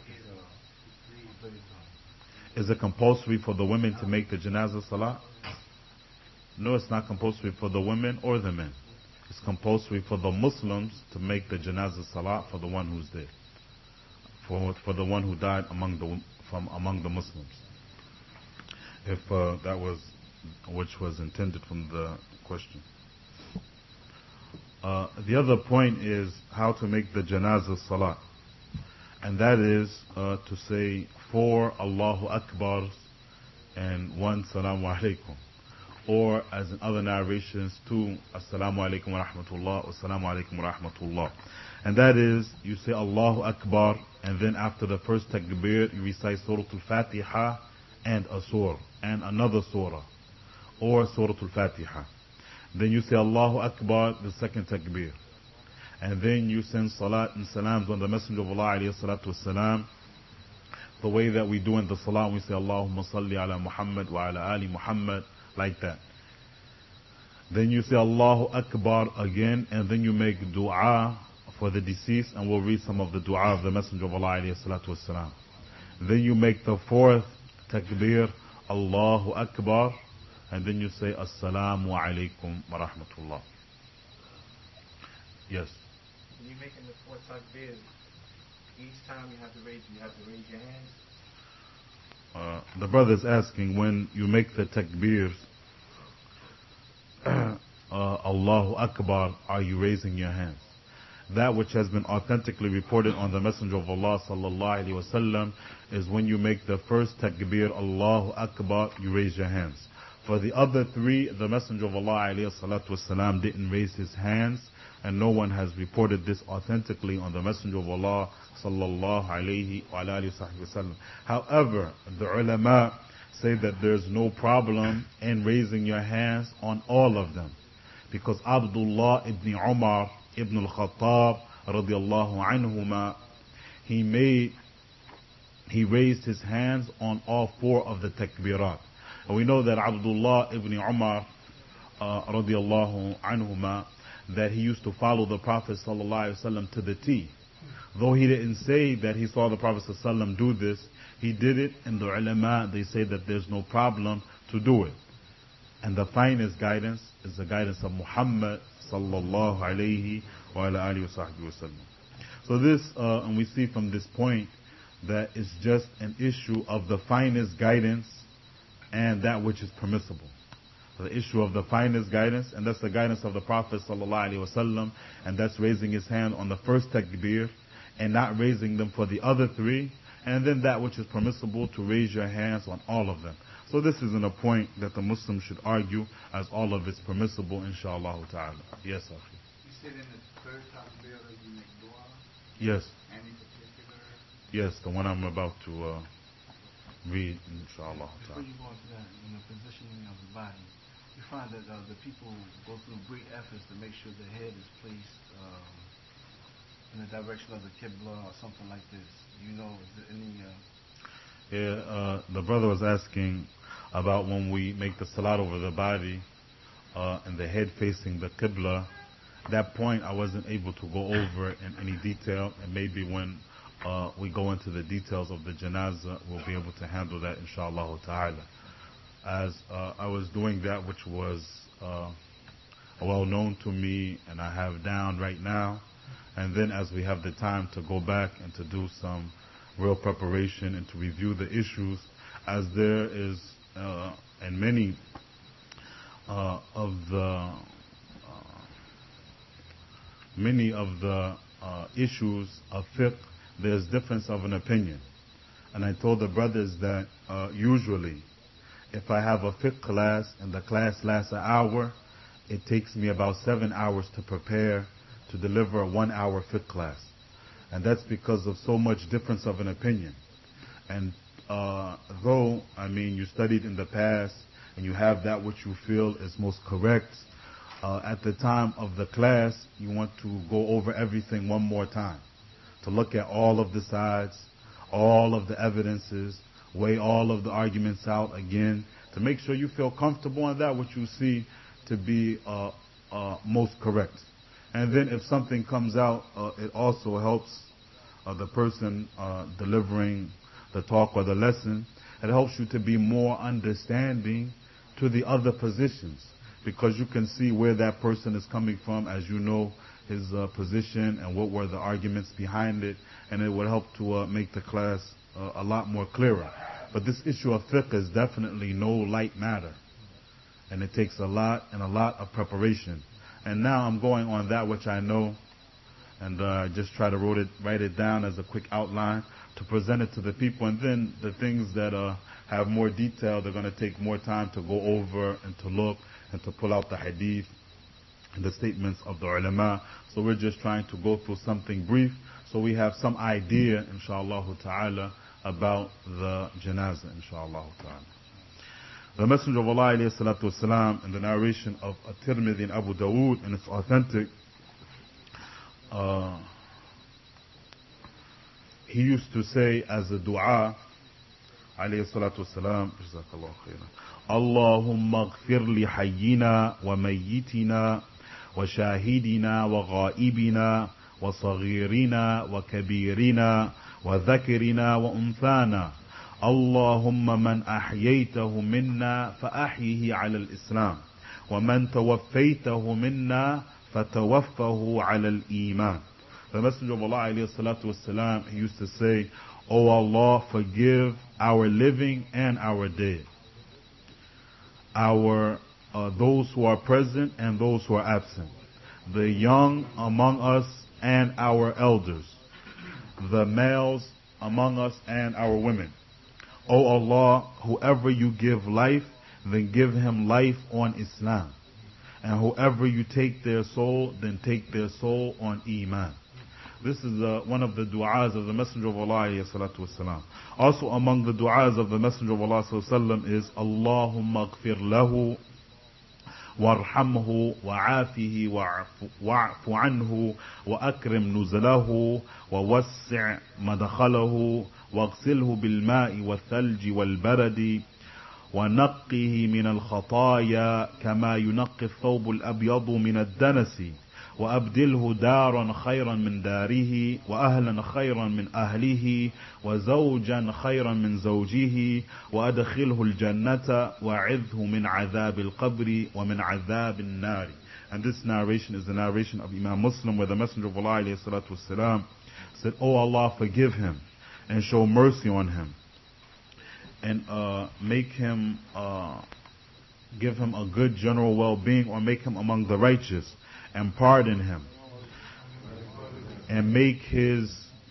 Is it compulsory for the women to make the janazah salat? No, it's not compulsory for the women or the men. It's compulsory for the Muslims to make the janazah salat for the one who's dead, for the one who died among the Muslims. If that was which was intended from the question. The other point is how to make the janazah salat, and that is to say 4 Allahu Akbar and 1 Salamu Alaikum, or as in other narrations 2 Assalamu Alaikum wa Rahmatullah, Assalamu Alaikum wa Rahmatullah. And that is, you say Allahu Akbar, and then after the first takbir you recite Surah Al-Fatiha and a surah and another surah, or Surah Al-Fatiha. Then you say Allahu Akbar, the second takbir, and then you send salat and salams on the Messenger of Allah alayhi salatu wasalam the way that we do in the salah, we say Allahumma salli ala Muhammad wa ala ali Muhammad, like that. Then you say Allahu Akbar again, and then you make dua for the deceased, and we'll read some of the dua of the Messenger of Allah alayhi salatu wasalam. Then you make the fourth takbir, Allahu Akbar, and then you say Assalamu alaikum wa rahmatullah. Yes. When you're making the fourth takbir, each time you have to raise your hands. The brother is asking, when you make the takbirs, Allahu Akbar, are you raising your hands? That which has been authentically reported on the Messenger of Allah sallallahu alaihi wasallam is when you make the first takbir, Allahu Akbar, you raise your hands. For the other three, the Messenger of Allah alayhi salatu wasallam didn't raise his hands, and no one has reported this authentically on the Messenger of Allah sallallahu alayhi wa alihi wasallam. However, the ulama say that there's no problem in raising your hands on all of them, because Abdullah ibn Umar ibn al-Khattab radiyallahu anhuma, he raised his hands on all four of the takbirat. And we know that Abdullah ibn Umar radiyallahu anhuma, that he used to follow the Prophet sallallahu alaihi wasallam to the T. Though he didn't say that he saw the Prophet sallallahu alaihi wasallam do this, he did it, and the ulama, they say that there's no problem to do it. And the finest guidance is the guidance of Muhammad sallallahu alayhi wa ala alihi wa sahbihi wasallam. So this, and we see from this point that it's just an issue of the finest guidance and that which is permissible. The issue of the finest guidance, and that's the guidance of the Prophet sallallahu alaihi wasallam, and that's raising his hand on the first takbir and not raising them for the other three, and then that which is permissible to raise your hands on all of them. So this isn't a point that the Muslim should argue, as all of it's permissible, inshallah ta'ala. Yes, Akhi. You said in the third takbir that you make dua? Yes. Any particular? Yes, the one I'm about to read, inshallah Before ta'ala. you go into that, in the positioning of the body, you find that the people go through great efforts to make sure the head is placed in the direction of the Qibla or something like this. You know, is there any... The brother was asking about when we make the salat over the body and the head facing the Qibla. That point I wasn't able to go over in any detail, and maybe when we go into the details of the janazah, we'll be able to handle that, inshallah ta'ala. As I was doing that which was well known to me and I have down right now, and then as we have the time to go back and to do some real preparation and to review the issues, as there is in many of the issues of fiqh, there's difference of an opinion. And I told the brothers that usually if I have a fiqh class and the class lasts an hour, it takes me about 7 hours to prepare to deliver a 1 hour fiqh class. And that's because of so much difference of an opinion. And though, I mean, you studied in the past and you have that which you feel is most correct, at the time of the class, you want to go over everything one more time, to look at all of the sides, all of the evidences, weigh all of the arguments out again, to make sure you feel comfortable on that which you see to be most correct. And then if something comes out, it also helps the person delivering the talk or the lesson. It helps you to be more understanding to the other positions, because you can see where that person is coming from, as you know his position and what were the arguments behind it, and it would help to make the class a lot more clearer. But this issue of fiqh is definitely no light matter, and it takes a lot of preparation. And now I'm going on that which I know, and just try to write it down as a quick outline to present it to the people. And then the things that have more detail, they're going to take more time to go over and to look and to pull out the hadith and the statements of the ulama. So we're just trying to go through something brief so we have some idea, inshallah ta'ala, about the janazah, inshallah ta'ala. The Messenger of Allah alayhi salatu wasalam, in the narration of At-Tirmidhi and Abu Dawood, and it's authentic, he used to say as a dua, عليه الصلاة والسلام جزاك الله خيرا اللهم اغفر لحينا وميتنا وشاهدنا وغائبنا وصغيرنا وكبيرنا وذكرنا وأنثانا اللهم من أحييته منا فأحيه على الإسلام ومن توفيته منا فتوفه على الإيمان. The Messenger of Allah alayhi salatu wasalam, he used to say, O Allah, forgive our living and our dead, our those who are present and those who are absent, the young among us and our elders, the males among us and our women. O Allah, whoever you give life, then give him life on Islam. And whoever you take their soul, then take their soul on Iman. This is one of the du'as of the Messenger of Allah alayhi salatu wasalam. Also among the du'as of the Messenger of Allah sallallahu alayhi wasallam is Allahumma aghfir lahu وارحمه وعافه واعف عنه وأكرم نزله ووسع مدخله واغسله بالماء والثلج والبرد ونقه من الخطايا كما ينقي الثوب الأبيض من الدنس وأبدله دارا خيرا من داره وأهلا خيرا من أهله وزوجا خيرا من زوجه وأدخله الجنة وعذه من عذاب القبر ومن عذاب النار. And this narration is the narration of Imam Muslim, where the Messenger of Allah alayhi salatu wasalam said, O Allah, forgive him and show mercy on him and make him give him a good general well-being, or make him among the righteous, and pardon him, and make his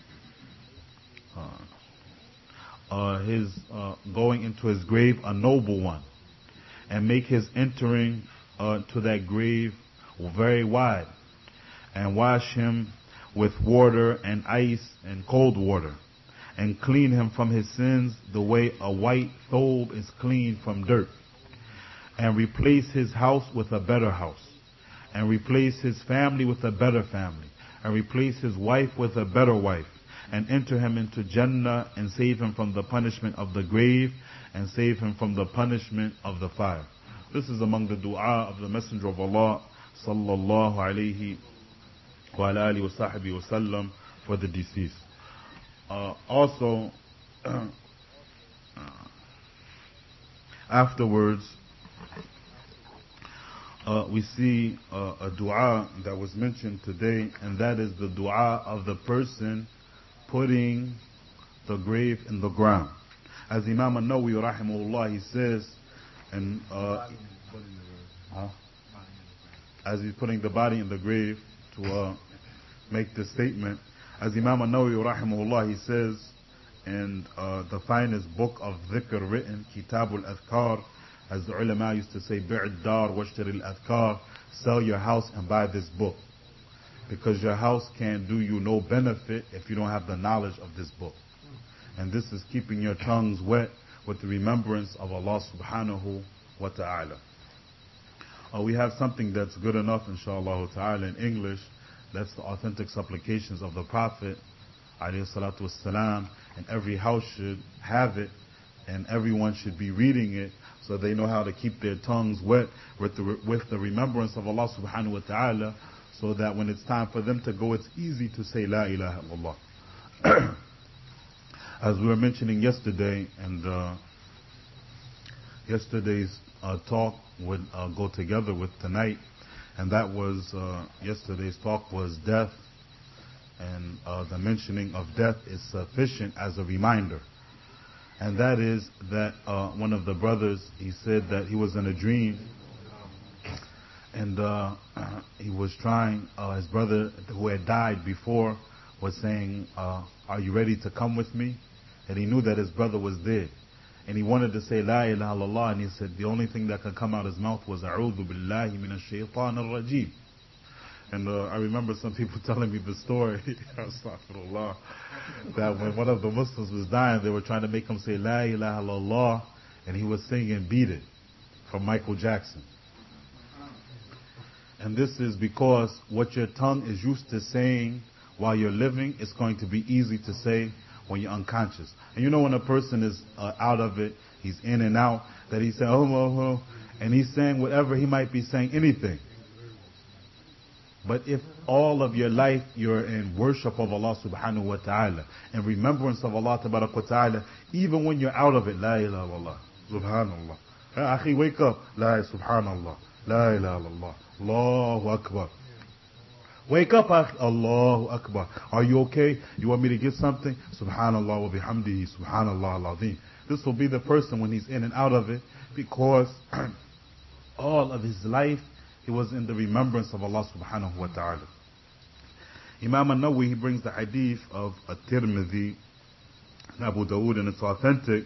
going into his grave a noble one, and make his entering to that grave very wide, and wash him with water and ice and cold water, and clean him from his sins the way a white thobe is cleaned from dirt, and replace his house with a better house, and replace his family with a better family, and replace his wife with a better wife, and enter him into Jannah, and save him from the punishment of the grave, and save him from the punishment of the fire. This is among the dua of the Messenger of Allah sallallahu alayhi wa alihi wa sahbihi wa sallam for the deceased. Also, afterwards, we see a dua that was mentioned today, and that is the dua of the person putting the grave in the ground. As Imam An-Nawawi rahimahullah, he says, and as he's putting the body in the grave to make this statement, as Imam An-Nawawi rahimahullah, he says in the finest book of dhikr written, Kitabul Adhkar, as the ulama used to say, bi'd dar washtari al-adhkar, sell your house and buy this book, because your house can't do you no benefit if you don't have the knowledge of this book. And this is keeping your tongues wet with the remembrance of Allah subhanahu wa ta'ala. We have something that's good enough, inshallah ta'ala, in English. That's the authentic supplications of the Prophet alayhi salatu wassalam, and every house should have it, and everyone should be reading it, so they know how to keep their tongues wet with the remembrance of Allah subhanahu wa ta'ala, so that when it's time for them to go, it's easy to say La ilaha illallah. As we were mentioning yesterday, and yesterday's talk would go together with tonight, and that was, yesterday's talk was death, and the mentioning of death is sufficient as a reminder. And that is that one of the brothers, he said that he was in a dream, and he was trying, his brother who had died before was saying, are you ready to come with me? And he knew that his brother was dead. And he wanted to say La ilaha illallah, and he said the only thing that could come out of his mouth was A'udhu billahi minash shaitan ar-rajim. And I remember some people telling me the story, astaghfirullah, that when one of the Muslims was dying, they were trying to make him say La ilaha illallah, and he was singing Beat It from Michael Jackson. And this is because what your tongue is used to saying while you're living is going to be easy to say when you're unconscious. And you know when a person is out of it, he's in and out, that he's saying, and he's saying whatever, he might be saying anything. But if all of your life you're in worship of Allah subhanahu wa ta'ala and remembrance of Allah tabarak wa ta'ala, even when you're out of it, la ilaha illallah, subhanallah. Ya akhi, wake up, la subhanallah, la ilaha illallah, Allahu akbar. Wake up, akhi, Allahu akbar. Are you okay? You want me to get something? Subhanallah wa bihamdihi, subhanallah al-azim. This will be the person when he's in and out of it, because all of his life he was in the remembrance of Allah subhanahu wa ta'ala. Imam al-Nawawi, he brings the hadith of At-Tirmidhi and Abu Dawood, and it's authentic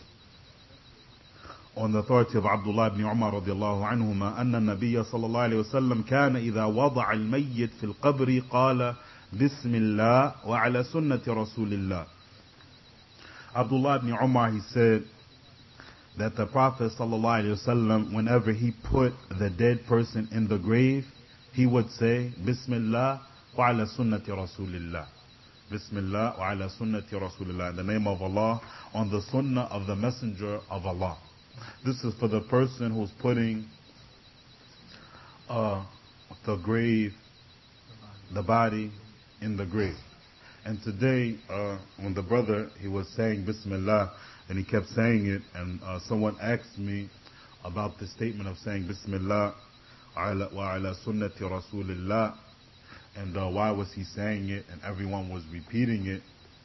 on the authority of Abdullah ibn Umar radiallahu anhuma, أن النبي صلى الله عليه وسلم كان إذا وضع الميت في القبر قال بسم الله وعلى سنة رسول الله. Abdullah ibn Umar, he said that the Prophet sallallahu alaihi wasallam, whenever he put the dead person in the grave, he would say, Bismillah wa ala sunnati Rasulillah. Bismillah wa ala sunnati Rasulillah. In the name of Allah, on the sunnah of the Messenger of Allah. This is for the person who's putting the grave, the body in the grave. And today, when the brother, he was saying Bismillah, and he kept saying it, and someone asked me about the statement of saying Bismillah wa ala sunnati Rasulillah, and why was he saying it, and everyone was repeating it,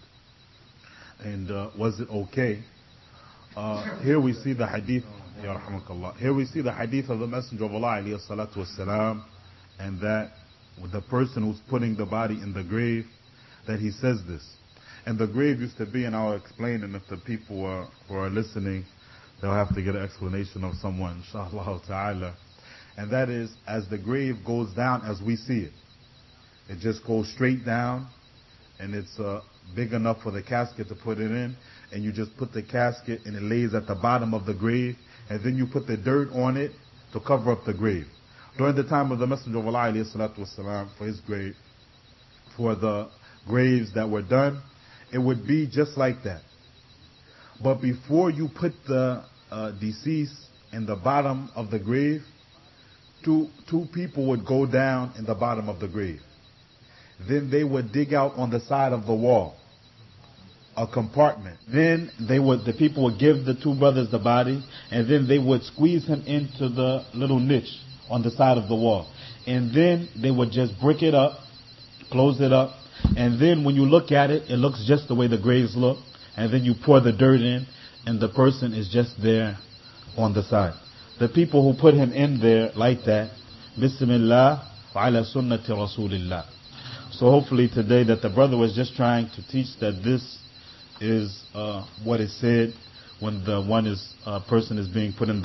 and was it okay? Here we see the hadith, ya rahmakallah. Here we see the hadith of the Messenger of Allah alayhi salatu wasalam, and that with the person who's putting the body in the grave, that he says this. And the grave used to be, and I'll explain, and if the people who are listening, they'll have to get an explanation of someone, inshallah ta'ala. And that is, as the grave goes down as we see it, it just goes straight down, and it's big enough for the casket to put it in, and you just put the casket and it lays at the bottom of the grave, and then you put the dirt on it to cover up the grave. During the time of the Messenger of Allah alayhi salatu wasalam, for his grave, for the graves that were done, it would be just like that. But before you put the deceased in the bottom of the grave, two people would go down in the bottom of the grave. Then they would dig out on the side of the wall a compartment. Then the people would give the two brothers the body, and then they would squeeze him into the little niche on the side of the wall. And then they would just brick it up, close it up, and then when you look at it, it looks just the way the graves look. And then you pour the dirt in, and the person is just there on the side. The people who put him in there like that, Bismillah wa ala sunnati Rasulillah. So hopefully today that the brother was just trying to teach that this is what is said when the person is being put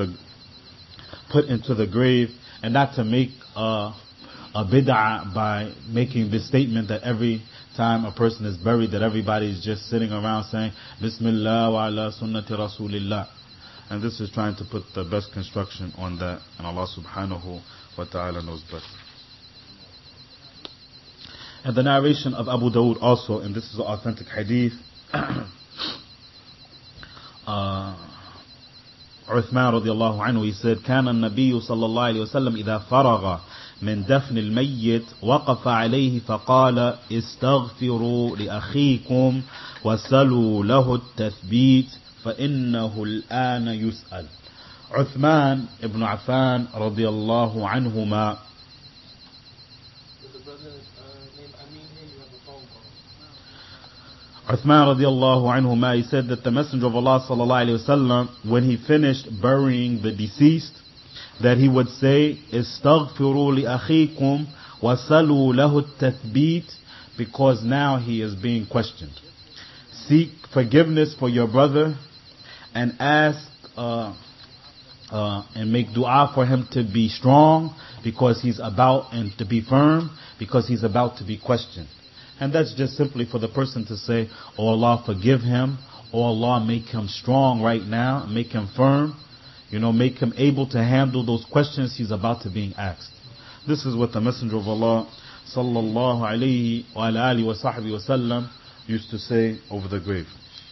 into the grave, and not to make a bid'ah by making this statement that every time a person is buried that everybody is just sitting around saying Bismillah wa ala sunnati Rasulillah. And this is trying to put the best construction on that, and Allah subhanahu wa ta'ala knows best. And the narration of Abu Dawood also, and this is an authentic hadith, Uthman radiallahu anhu, he said, كان النبي صلى الله عليه وسلم إذا فرغ من دفن الميت وقف عليه فقال استغفروا لأخيكم وسلوا له التثبيت فإنه الآن يسأل. Uthman ibn Affan radiallahu anhuma, Uthman radiallahu anhuma, he said that the Messenger of Allah sallallahu alayhi wasallam, when he finished burying the deceased, that he would say, Istaghfiru li akhikum wa salu lahu tathbit, because now he is being questioned. Seek forgiveness for your brother and ask and make dua for him to be strong, because he's about, and to be firm, because he's about to be questioned. And that's just simply for the person to say, oh Allah, forgive him. Oh Allah, make him strong right now. Make him firm. Make him able to handle those questions he's about to being asked. This is what the Messenger of Allah sallallahu alayhi wa alihi wa sahbihi wa sallam used to say over the grave.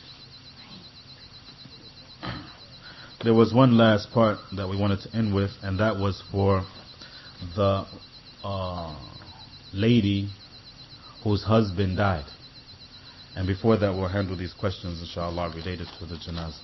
There was one last part that we wanted to end with, and that was for the lady whose husband died. And before that, we'll handle these questions, inshallah, related to the janazah.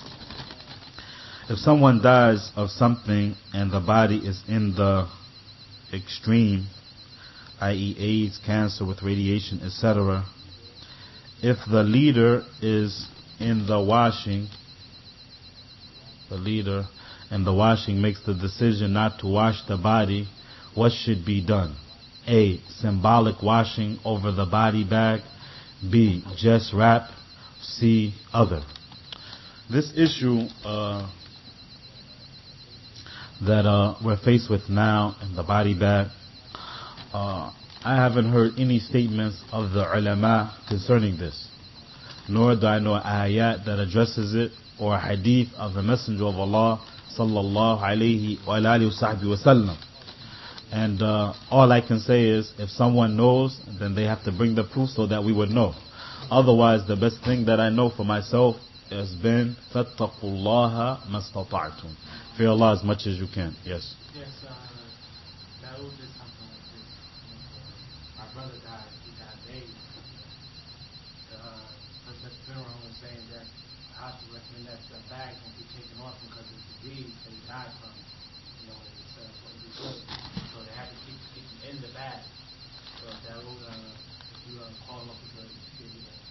If someone dies of something and the body is in the extreme, i.e. AIDS, cancer with radiation, etc., if the leader is in the washing, the leader in the washing makes the decision not to wash the body, what should be done? A. Symbolic washing over the body bag. B. Just wrap. C. Other. This issue that we're faced with now in the body bag, I haven't heard any statements of the ulama concerning this, nor do I know an ayat that addresses it or a hadith of the Messenger of Allah sallallahu alayhi wa alihi wa sallam. And all I can say is, if someone knows, then they have to bring the proof so that we would know. Otherwise, the best thing that I know for myself has been فَاتَّقُوا اللَّهَ مَا اسْتَطَعْتُمْ. Fear Allah as much as you can. Yes. Yes, that was just something like this. My brother died. He got AIDS. The person at the funeral home was saying that I have to recommend that the bag won't be taken off because of the disease that he died from. You know, it's wouldn't be good. So they had to keep it in the bag. So that will, you call him up with the give you that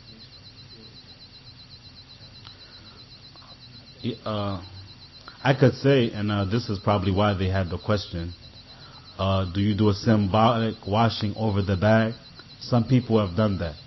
information. I could say, and this is probably why they had the question, do you do a symbolic washing over the bag? Some people have done that.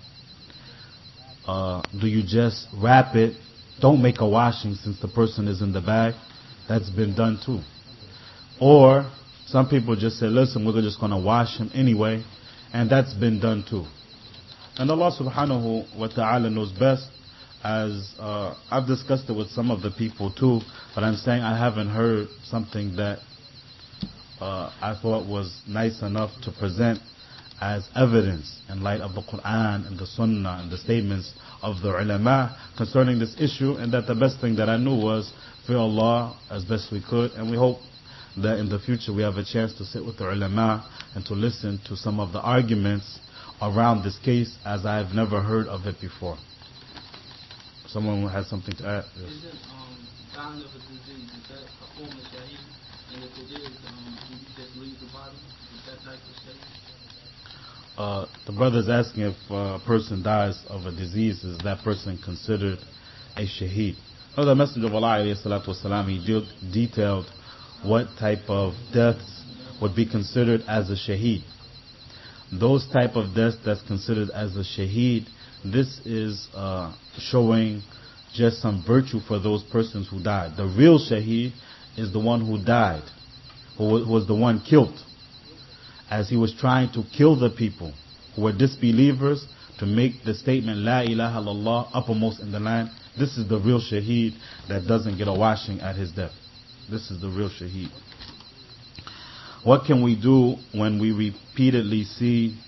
Do you just wrap it? Don't make a washing since the person is in the bag. That's been done too. Or some people just say, listen, we're just going to wash him anyway, and that's been done too. And Allah subhanahu wa ta'ala knows best, as I've discussed it with some of the people too, but I'm saying I haven't heard something that I thought was nice enough to present as evidence in light of the Quran and the Sunnah and the statements of the ulama concerning this issue, and that the best thing that I knew was fear Allah as best we could, and we hope that in the future we have a chance to sit with the ulama and to listen to some of the arguments around this case, as I have never heard of it before. Someone has something to add? Yes. Isn't dying of a disease, is that a form of shaheed? And if it is, can you just leave the body? Is that type of shaheed? The brother's asking if a person dies of a disease, is that person considered a shaheed? Oh, the Messenger of Allah ﷺ, he detailed what type of deaths would be considered as a shaheed. Those type of deaths that's considered as a shaheed, this is showing just some virtue for those persons who died. The real shaheed is the one who died, who was the one killed, as he was trying to kill the people who were disbelievers to make the statement La ilaha illallah uppermost in the land. This is the real shaheed that doesn't get a washing at his death. This is the real shaheed. What can we do when we repeatedly see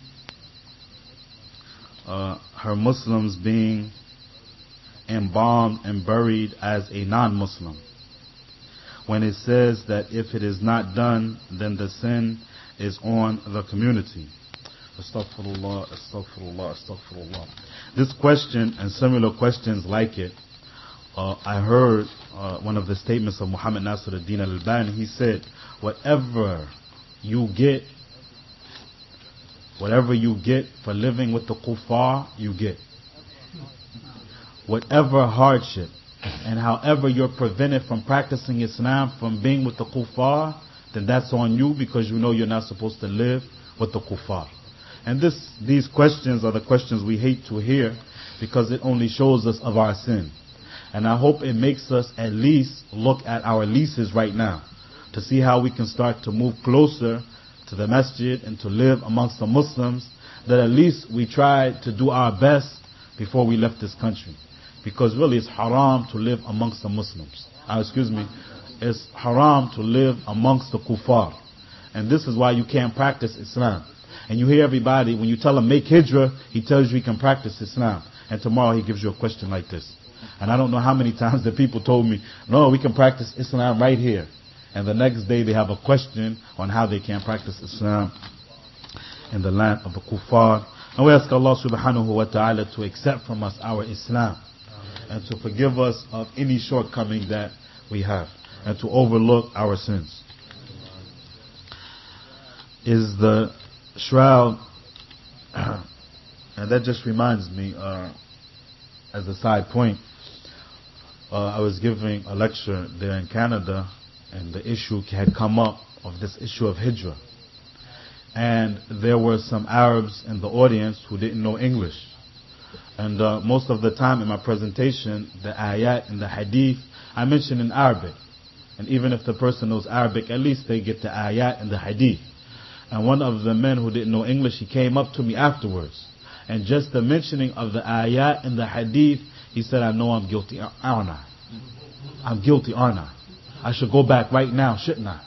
her Muslims being embalmed and buried as a non-Muslim, when it says that if it is not done, then the sin is on the community? Astaghfirullah, astaghfirullah, astaghfirullah. This question and similar questions like it, I heard one of the statements of Muhammad Nasiruddin al-Albani. He said, whatever you get for living with the kuffar, you get. Whatever hardship and however you're prevented from practicing Islam, from being with the kuffar, then that's on you, because you know you're not supposed to live with the kuffar. And these questions are the questions we hate to hear, because it only shows us of our sin. And I hope it makes us at least look at our leases right now to see how we can start to move closer to the masjid and to live amongst the Muslims, that at least we tried to do our best before we left this country. Because really it's haram to live amongst the Muslims. It's haram to live amongst the kuffar. And this is why you can't practice Islam. And you hear everybody, when you tell him make hijrah, he tells you he can practice Islam. And tomorrow he gives you a question like this. And I don't know how many times that people told me, no, we can practice Islam right here. And the next day they have a question on how they can practice Islam in the land of the kuffar. And we ask Allah subhanahu wa ta'ala to accept from us our Islam and to forgive us of any shortcoming that we have and to overlook our sins. Is the shroud, and that just reminds me, as a side point, I was giving a lecture there in Canada, and the issue had come up of this issue of hijrah. And there were some Arabs in the audience who didn't know English. And most of the time in my presentation, the ayat and the hadith, I mention in Arabic. And even if the person knows Arabic, at least they get the ayat and the hadith. And one of the men who didn't know English, he came up to me afterwards. And just the mentioning of the ayat and the hadith, he said, I know I'm guilty, aren't I? I'm guilty, aren't I? I should go back right now, shouldn't I?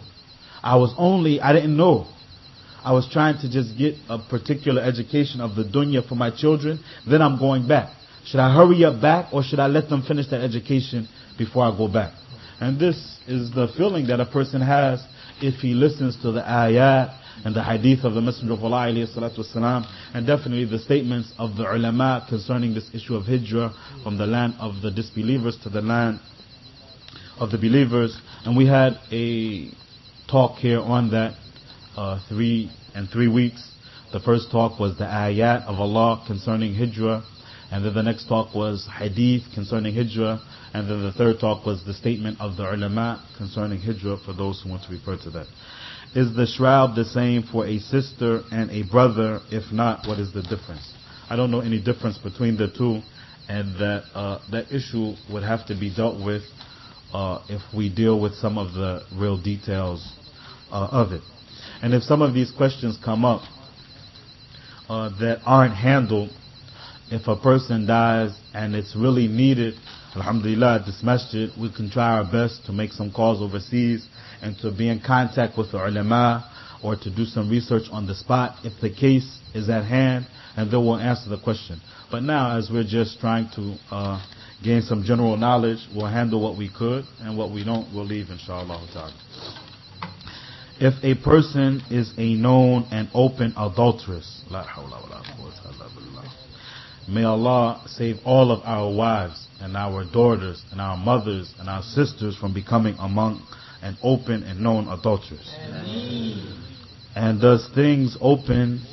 I didn't know. I was trying to just get a particular education of the dunya for my children, then I'm going back. Should I hurry up back or should I let them finish that education before I go back? And this is the feeling that a person has if he listens to the ayat and the hadith of the Messenger of Allah alayhi salatu wasalam, and definitely the statements of the ulama concerning this issue of hijrah from the land of the disbelievers to the land of the believers. And we had a talk here on that 3 weeks. The first talk was the ayat of Allah concerning hijrah, and then the next talk was hadith concerning hijrah, and then the third talk was the statement of the ulama concerning hijrah for those who want to refer to that. Is the shroud the same for a sister and a brother? If not, what is the difference? I don't know any difference between the two, and that issue would have to be dealt with if we deal with some of the real details of it. And if some of these questions come up that aren't handled, if a person dies and it's really needed, alhamdulillah, at this masjid, we can try our best to make some calls overseas and to be in contact with the ulama or to do some research on the spot if the case is at hand, and then we'll answer the question. But now, as we're just trying to gain some general knowledge, we'll handle what we could, and what we don't, we'll leave, inshallah ta'ala. If a person is a known and open adulteress, la hawla wa la quwwata illa billah, may Allah save all of our wives and our daughters and our mothers and our sisters from becoming among an open and known adulteress. Ameen. And does things open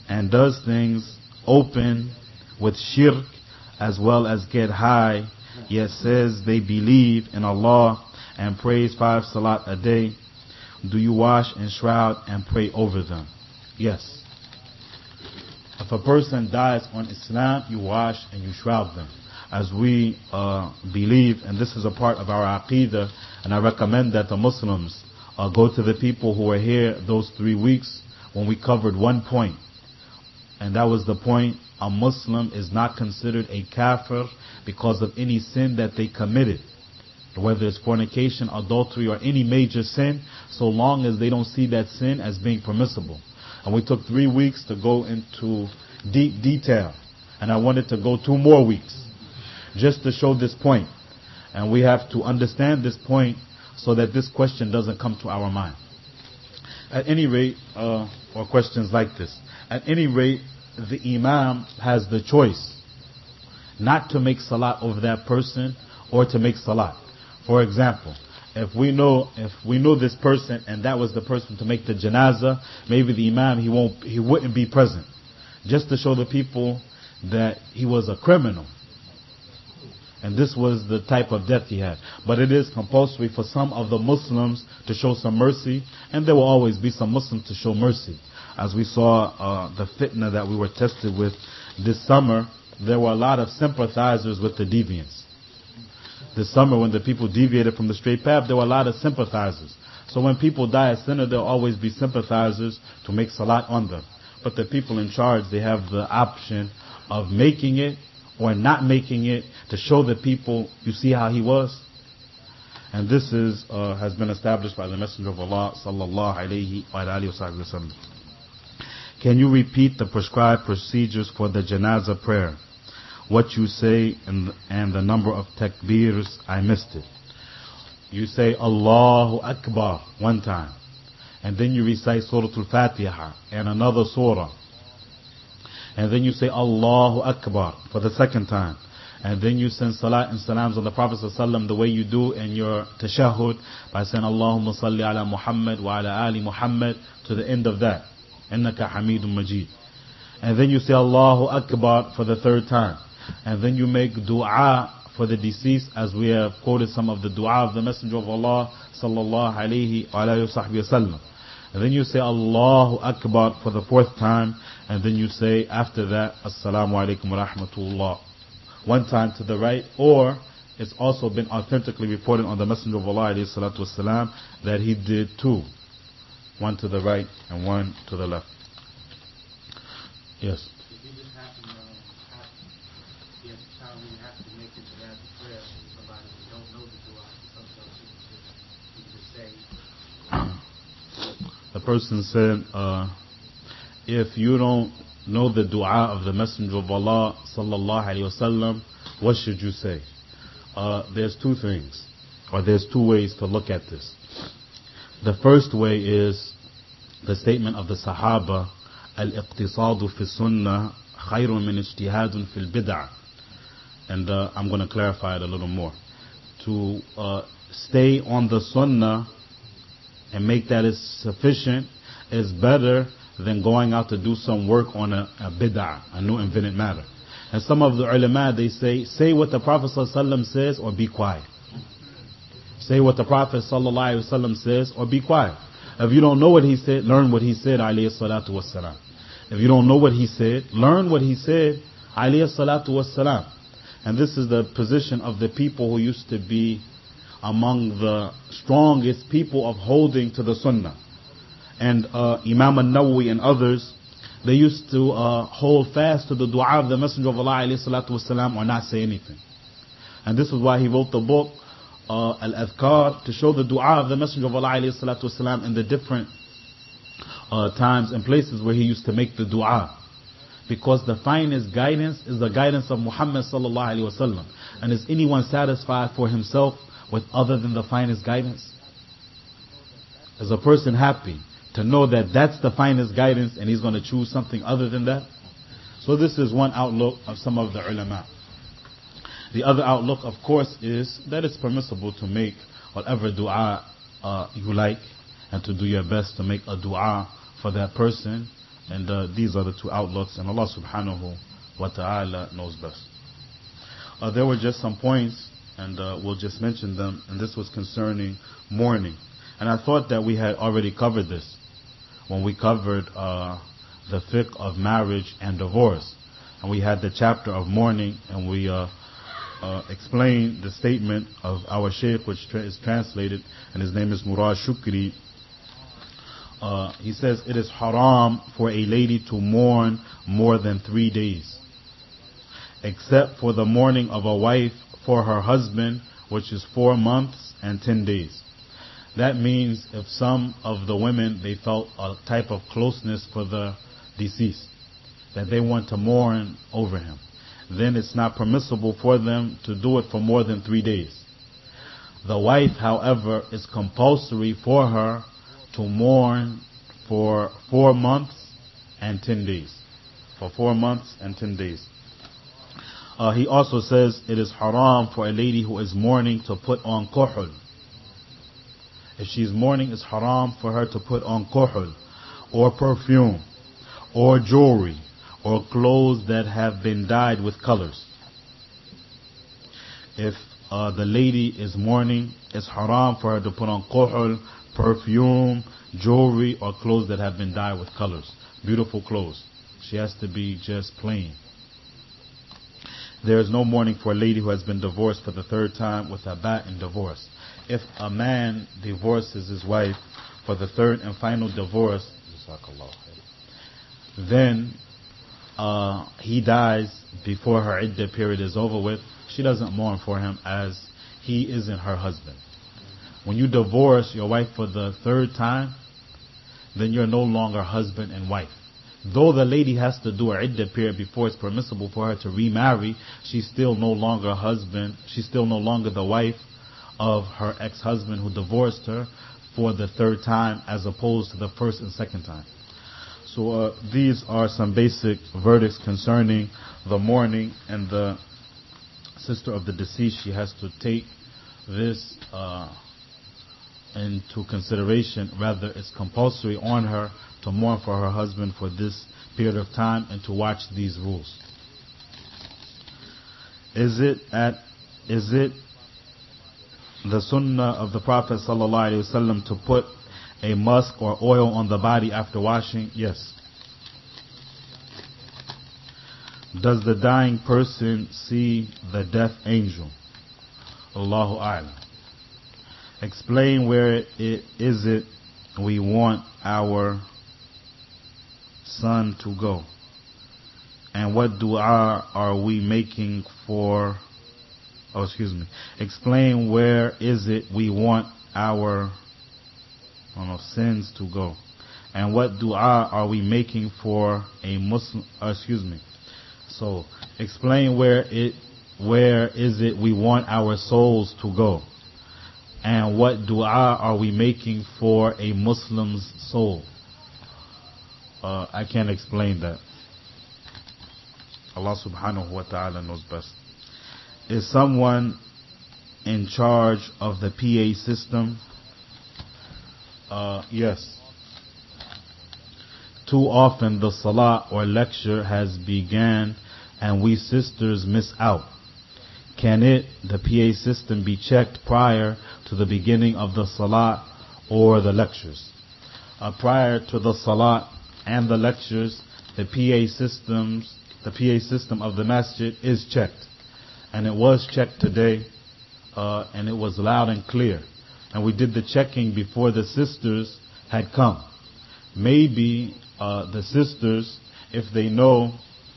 with shirk as well as get high, yet says they believe in Allah and prays 5 salat a day. Do you wash and shroud and pray over them? Yes. If a person dies on Islam, you wash and you shroud them. As we believe, and this is a part of our aqidah, and I recommend that the Muslims go to the people who were here those 3 weeks when we covered one point. And that was the point, a Muslim is not considered a kafir because of any sin that they committed. Whether it's fornication, adultery, or any major sin, so long as they don't see that sin as being permissible. And we took 3 weeks to go into deep detail. And I wanted to go 2 more weeks just to show this point. And we have to understand this point so that this question doesn't come to our mind. At any rate, or questions like this. At any rate, the imam has the choice not to make salat over that person or to make salat. For example, if we know this person and that was the person to make the janazah, maybe the imam he wouldn't be present, just to show the people that he was a criminal. And this was the type of death he had. But it is compulsory for some of the Muslims to show some mercy, and there will always be some Muslims to show mercy. As we saw the fitna that we were tested with this summer, there were a lot of sympathizers with the deviants. This summer, when the people deviated from the straight path, there were a lot of sympathizers. So when people die as sinner, there will always be sympathizers to make salat on them. But the people in charge, they have the option of making it or not making it to show the people, you see how he was? And this has been established by the Messenger of Allah sallallahu alayhi wa sallam. Can you repeat the prescribed procedures for the janazah prayer? What you say and the number of takbirs, I missed it. You say Allahu Akbar one time, and then you recite Surah Al-Fatiha and another surah, and then you say Allahu Akbar for the second time, and then you send salat and salams on the Prophet ﷺ the way you do in your tashahhud by saying Allahumma salli ala Muhammad wa ala ali Muhammad to the end of that, innaka hamidun majid. And then you say Allahu Akbar for the third time, and then you make dua for the deceased, as we have quoted some of the dua of the Messenger of Allah sallallahu alayhi wa sallam. And then you say Allahu Akbar for the fourth time, and then you say after that Assalamu alaikum wa rahmatullah one time to the right. Or it's also been authentically reported on the Messenger of Allah alayhi salatu wasalam that he did two, one to the right and one to the left. Yes. If you just happen to be at the time when you have to make it to that prayer for somebody who don't know the dua, sometimes you can just say. The person said, if you don't know the dua of the Messenger of Allah sallallahu alaihi wasallam, what should you say? There's two things, or there's two ways to look at this. The first way is the statement of the Sahaba, al-iqtisadu fi sunnah khayrun min ijtihadun fil bid'ah. And I'm going to clarify it a little more. To stay on the sunnah and make that as sufficient is better than going out to do some work on a bid'ah, a new invented matter. And some of the ulama, they say what the Prophet ﷺ says or be quiet. Say what the Prophet ﷺ says or be quiet. If you don't know what he said, learn what he said, alayhi salatu wassalam. If you don't know what he said, learn what he said, alayhi salatu wassalam. And this is the position of the people who used to be among the strongest people of holding to the sunnah. And Imam al-Nawawi and others, they used to hold fast to the dua of the Messenger of Allah alayhi salatu wasalam or not say anything. And this is why he wrote the book Al-Adhkar, to show the dua of the Messenger of Allah alayhi salatu wasalam in the different times and places where he used to make the dua. Because the finest guidance is the guidance of Muhammad sallallahu alaihi wasallam. And is anyone satisfied for himself with other than the finest guidance? Is a person happy to know that that's the finest guidance and he's going to choose something other than that? So this is one outlook of some of the ulama. The other outlook, of course, is that it's permissible to make whatever dua you like and to do your best to make a dua for that person. And these are the two outlooks, and Allah subhanahu wa ta'ala knows best. There were just some points, and we'll just mention them, and this was concerning mourning. And I thought that we had already covered this when we covered the fiqh of marriage and divorce. And we had the chapter of mourning, and we explained the statement of our shaykh, which is translated, and his name is Murad Shukri. He says, it is haram for a lady to mourn more than 3 days, except for the mourning of a wife for her husband, which is 4 months and 10 days. That means if some of the women, they felt a type of closeness for the deceased, that they want to mourn over him, then it's not permissible for them to do it for more than 3 days. The wife, however, is compulsory for her to mourn for 4 months and 10 days. For 4 months and 10 days. He also says it is haram for a lady who is mourning to put on kuhul. If she's mourning, it's haram for her to put on kuhul, or perfume, or jewelry, or clothes that have been dyed with colors. If the lady is mourning, it's haram for her to put on kuhul, perfume, jewelry, or clothes that have been dyed with colors. Beautiful clothes. She has to be just plain. There is no mourning for a lady who has been divorced for the 3rd time with a batin divorce. If a man divorces his wife for the 3rd and final divorce, then he dies before her iddah period is over with, she doesn't mourn for him as he isn't her husband. When you divorce your wife for the 3rd time, then you're no longer husband and wife. Though the lady has to do her iddah period before it's permissible for her to remarry, she's still no longer a husband. She's still no longer the wife of her ex-husband who divorced her for the third time, as opposed to the first and second time. So these are some basic verdicts concerning the mourning, and the sister of the deceased, she has to take this into consideration. Rather, it's compulsory on her to mourn for her husband for this period of time and to watch these rules. Is it the sunnah of the Prophet ﷺ to put a musk or oil on the body after washing? Yes. Does the dying person see the death angel? Allahu A'lam. Explain where is it we want our son to go, and what dua are we making for? Explain where is it we want our sins to go, and what dua are we making for a Muslim? So explain where is it we want our souls to go, and what dua are we making for a Muslim's soul? I can't explain that. Allah subhanahu wa ta'ala knows best. Is someone in charge of the PA system? Yes. Too often the salah or lecture has began and we sisters miss out. Can the PA system be checked prior to the beginning of the salah or the lectures? Prior to the salah and the lectures, the PA system of the masjid is checked, and it was checked today, and it was loud and clear, and we did the checking before the sisters had come. Maybe the sisters, if they know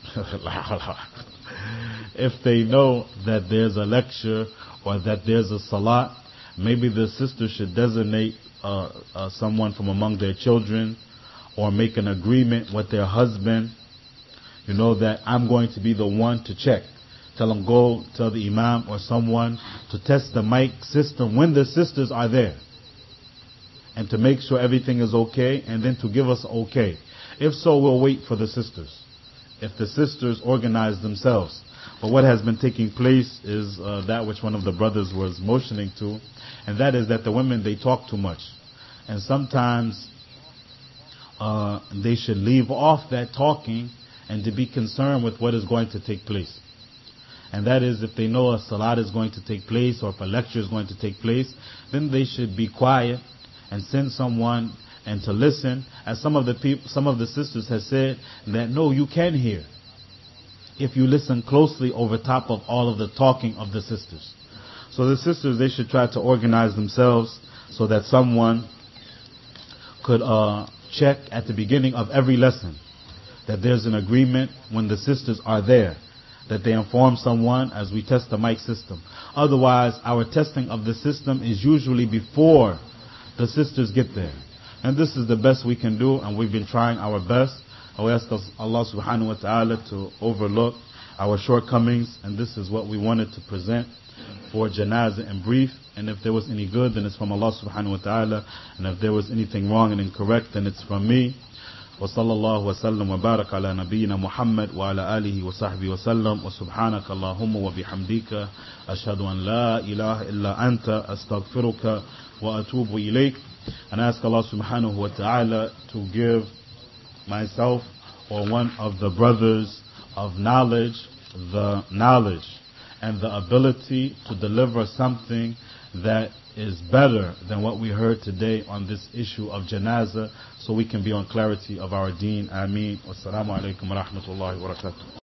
that there's a lecture or that there's a salat, maybe the sisters should designate someone from among their children, or make an agreement with their husband, that I'm going to be the one to check. Tell them, go tell the imam or someone to test the mic system when the sisters are there, and to make sure everything is okay, and then to give us okay. If so, we'll wait for the sisters, if the sisters organize themselves. But what has been taking place is that which one of the brothers was motioning to, and that is that the women, they talk too much, and sometimes they should leave off that talking and to be concerned with what is going to take place. And that is, if they know a salat is going to take place or if a lecture is going to take place, then they should be quiet and send someone and to listen. As some of the sisters have said that no, you can hear if you listen closely over top of all of the talking of the sisters. So the sisters, they should try to organize themselves so that someone could check at the beginning of every lesson that there's an agreement when the sisters are there, that they inform someone as we test the mic system. Otherwise, our testing of the system is usually before the sisters get there. And this is the best we can do, and we've been trying our best. We ask Allah subhanahu wa ta'ala to overlook our shortcomings, and this is what we wanted to present for janazah in brief. And if there was any good, then it's from Allah subhanahu wa ta'ala, and if there was anything wrong and incorrect, then it's from me. وصلى الله وسلم وبارك على نبينا محمد وعلى آله وصحبه وسلم وسبحانك اللهم وبحمدك أشهد أن لا إله إلا أنت أستغفرك وأتوب إليك. And I ask Allah subhanahu wa ta'ala to give myself or one of the brothers of knowledge the knowledge and the ability to deliver something that is better than what we heard today on this issue of janazah, so we can be on clarity of our deen. Ameen. Wassalamu alaikum wa rahmatullahi wa barakatuh.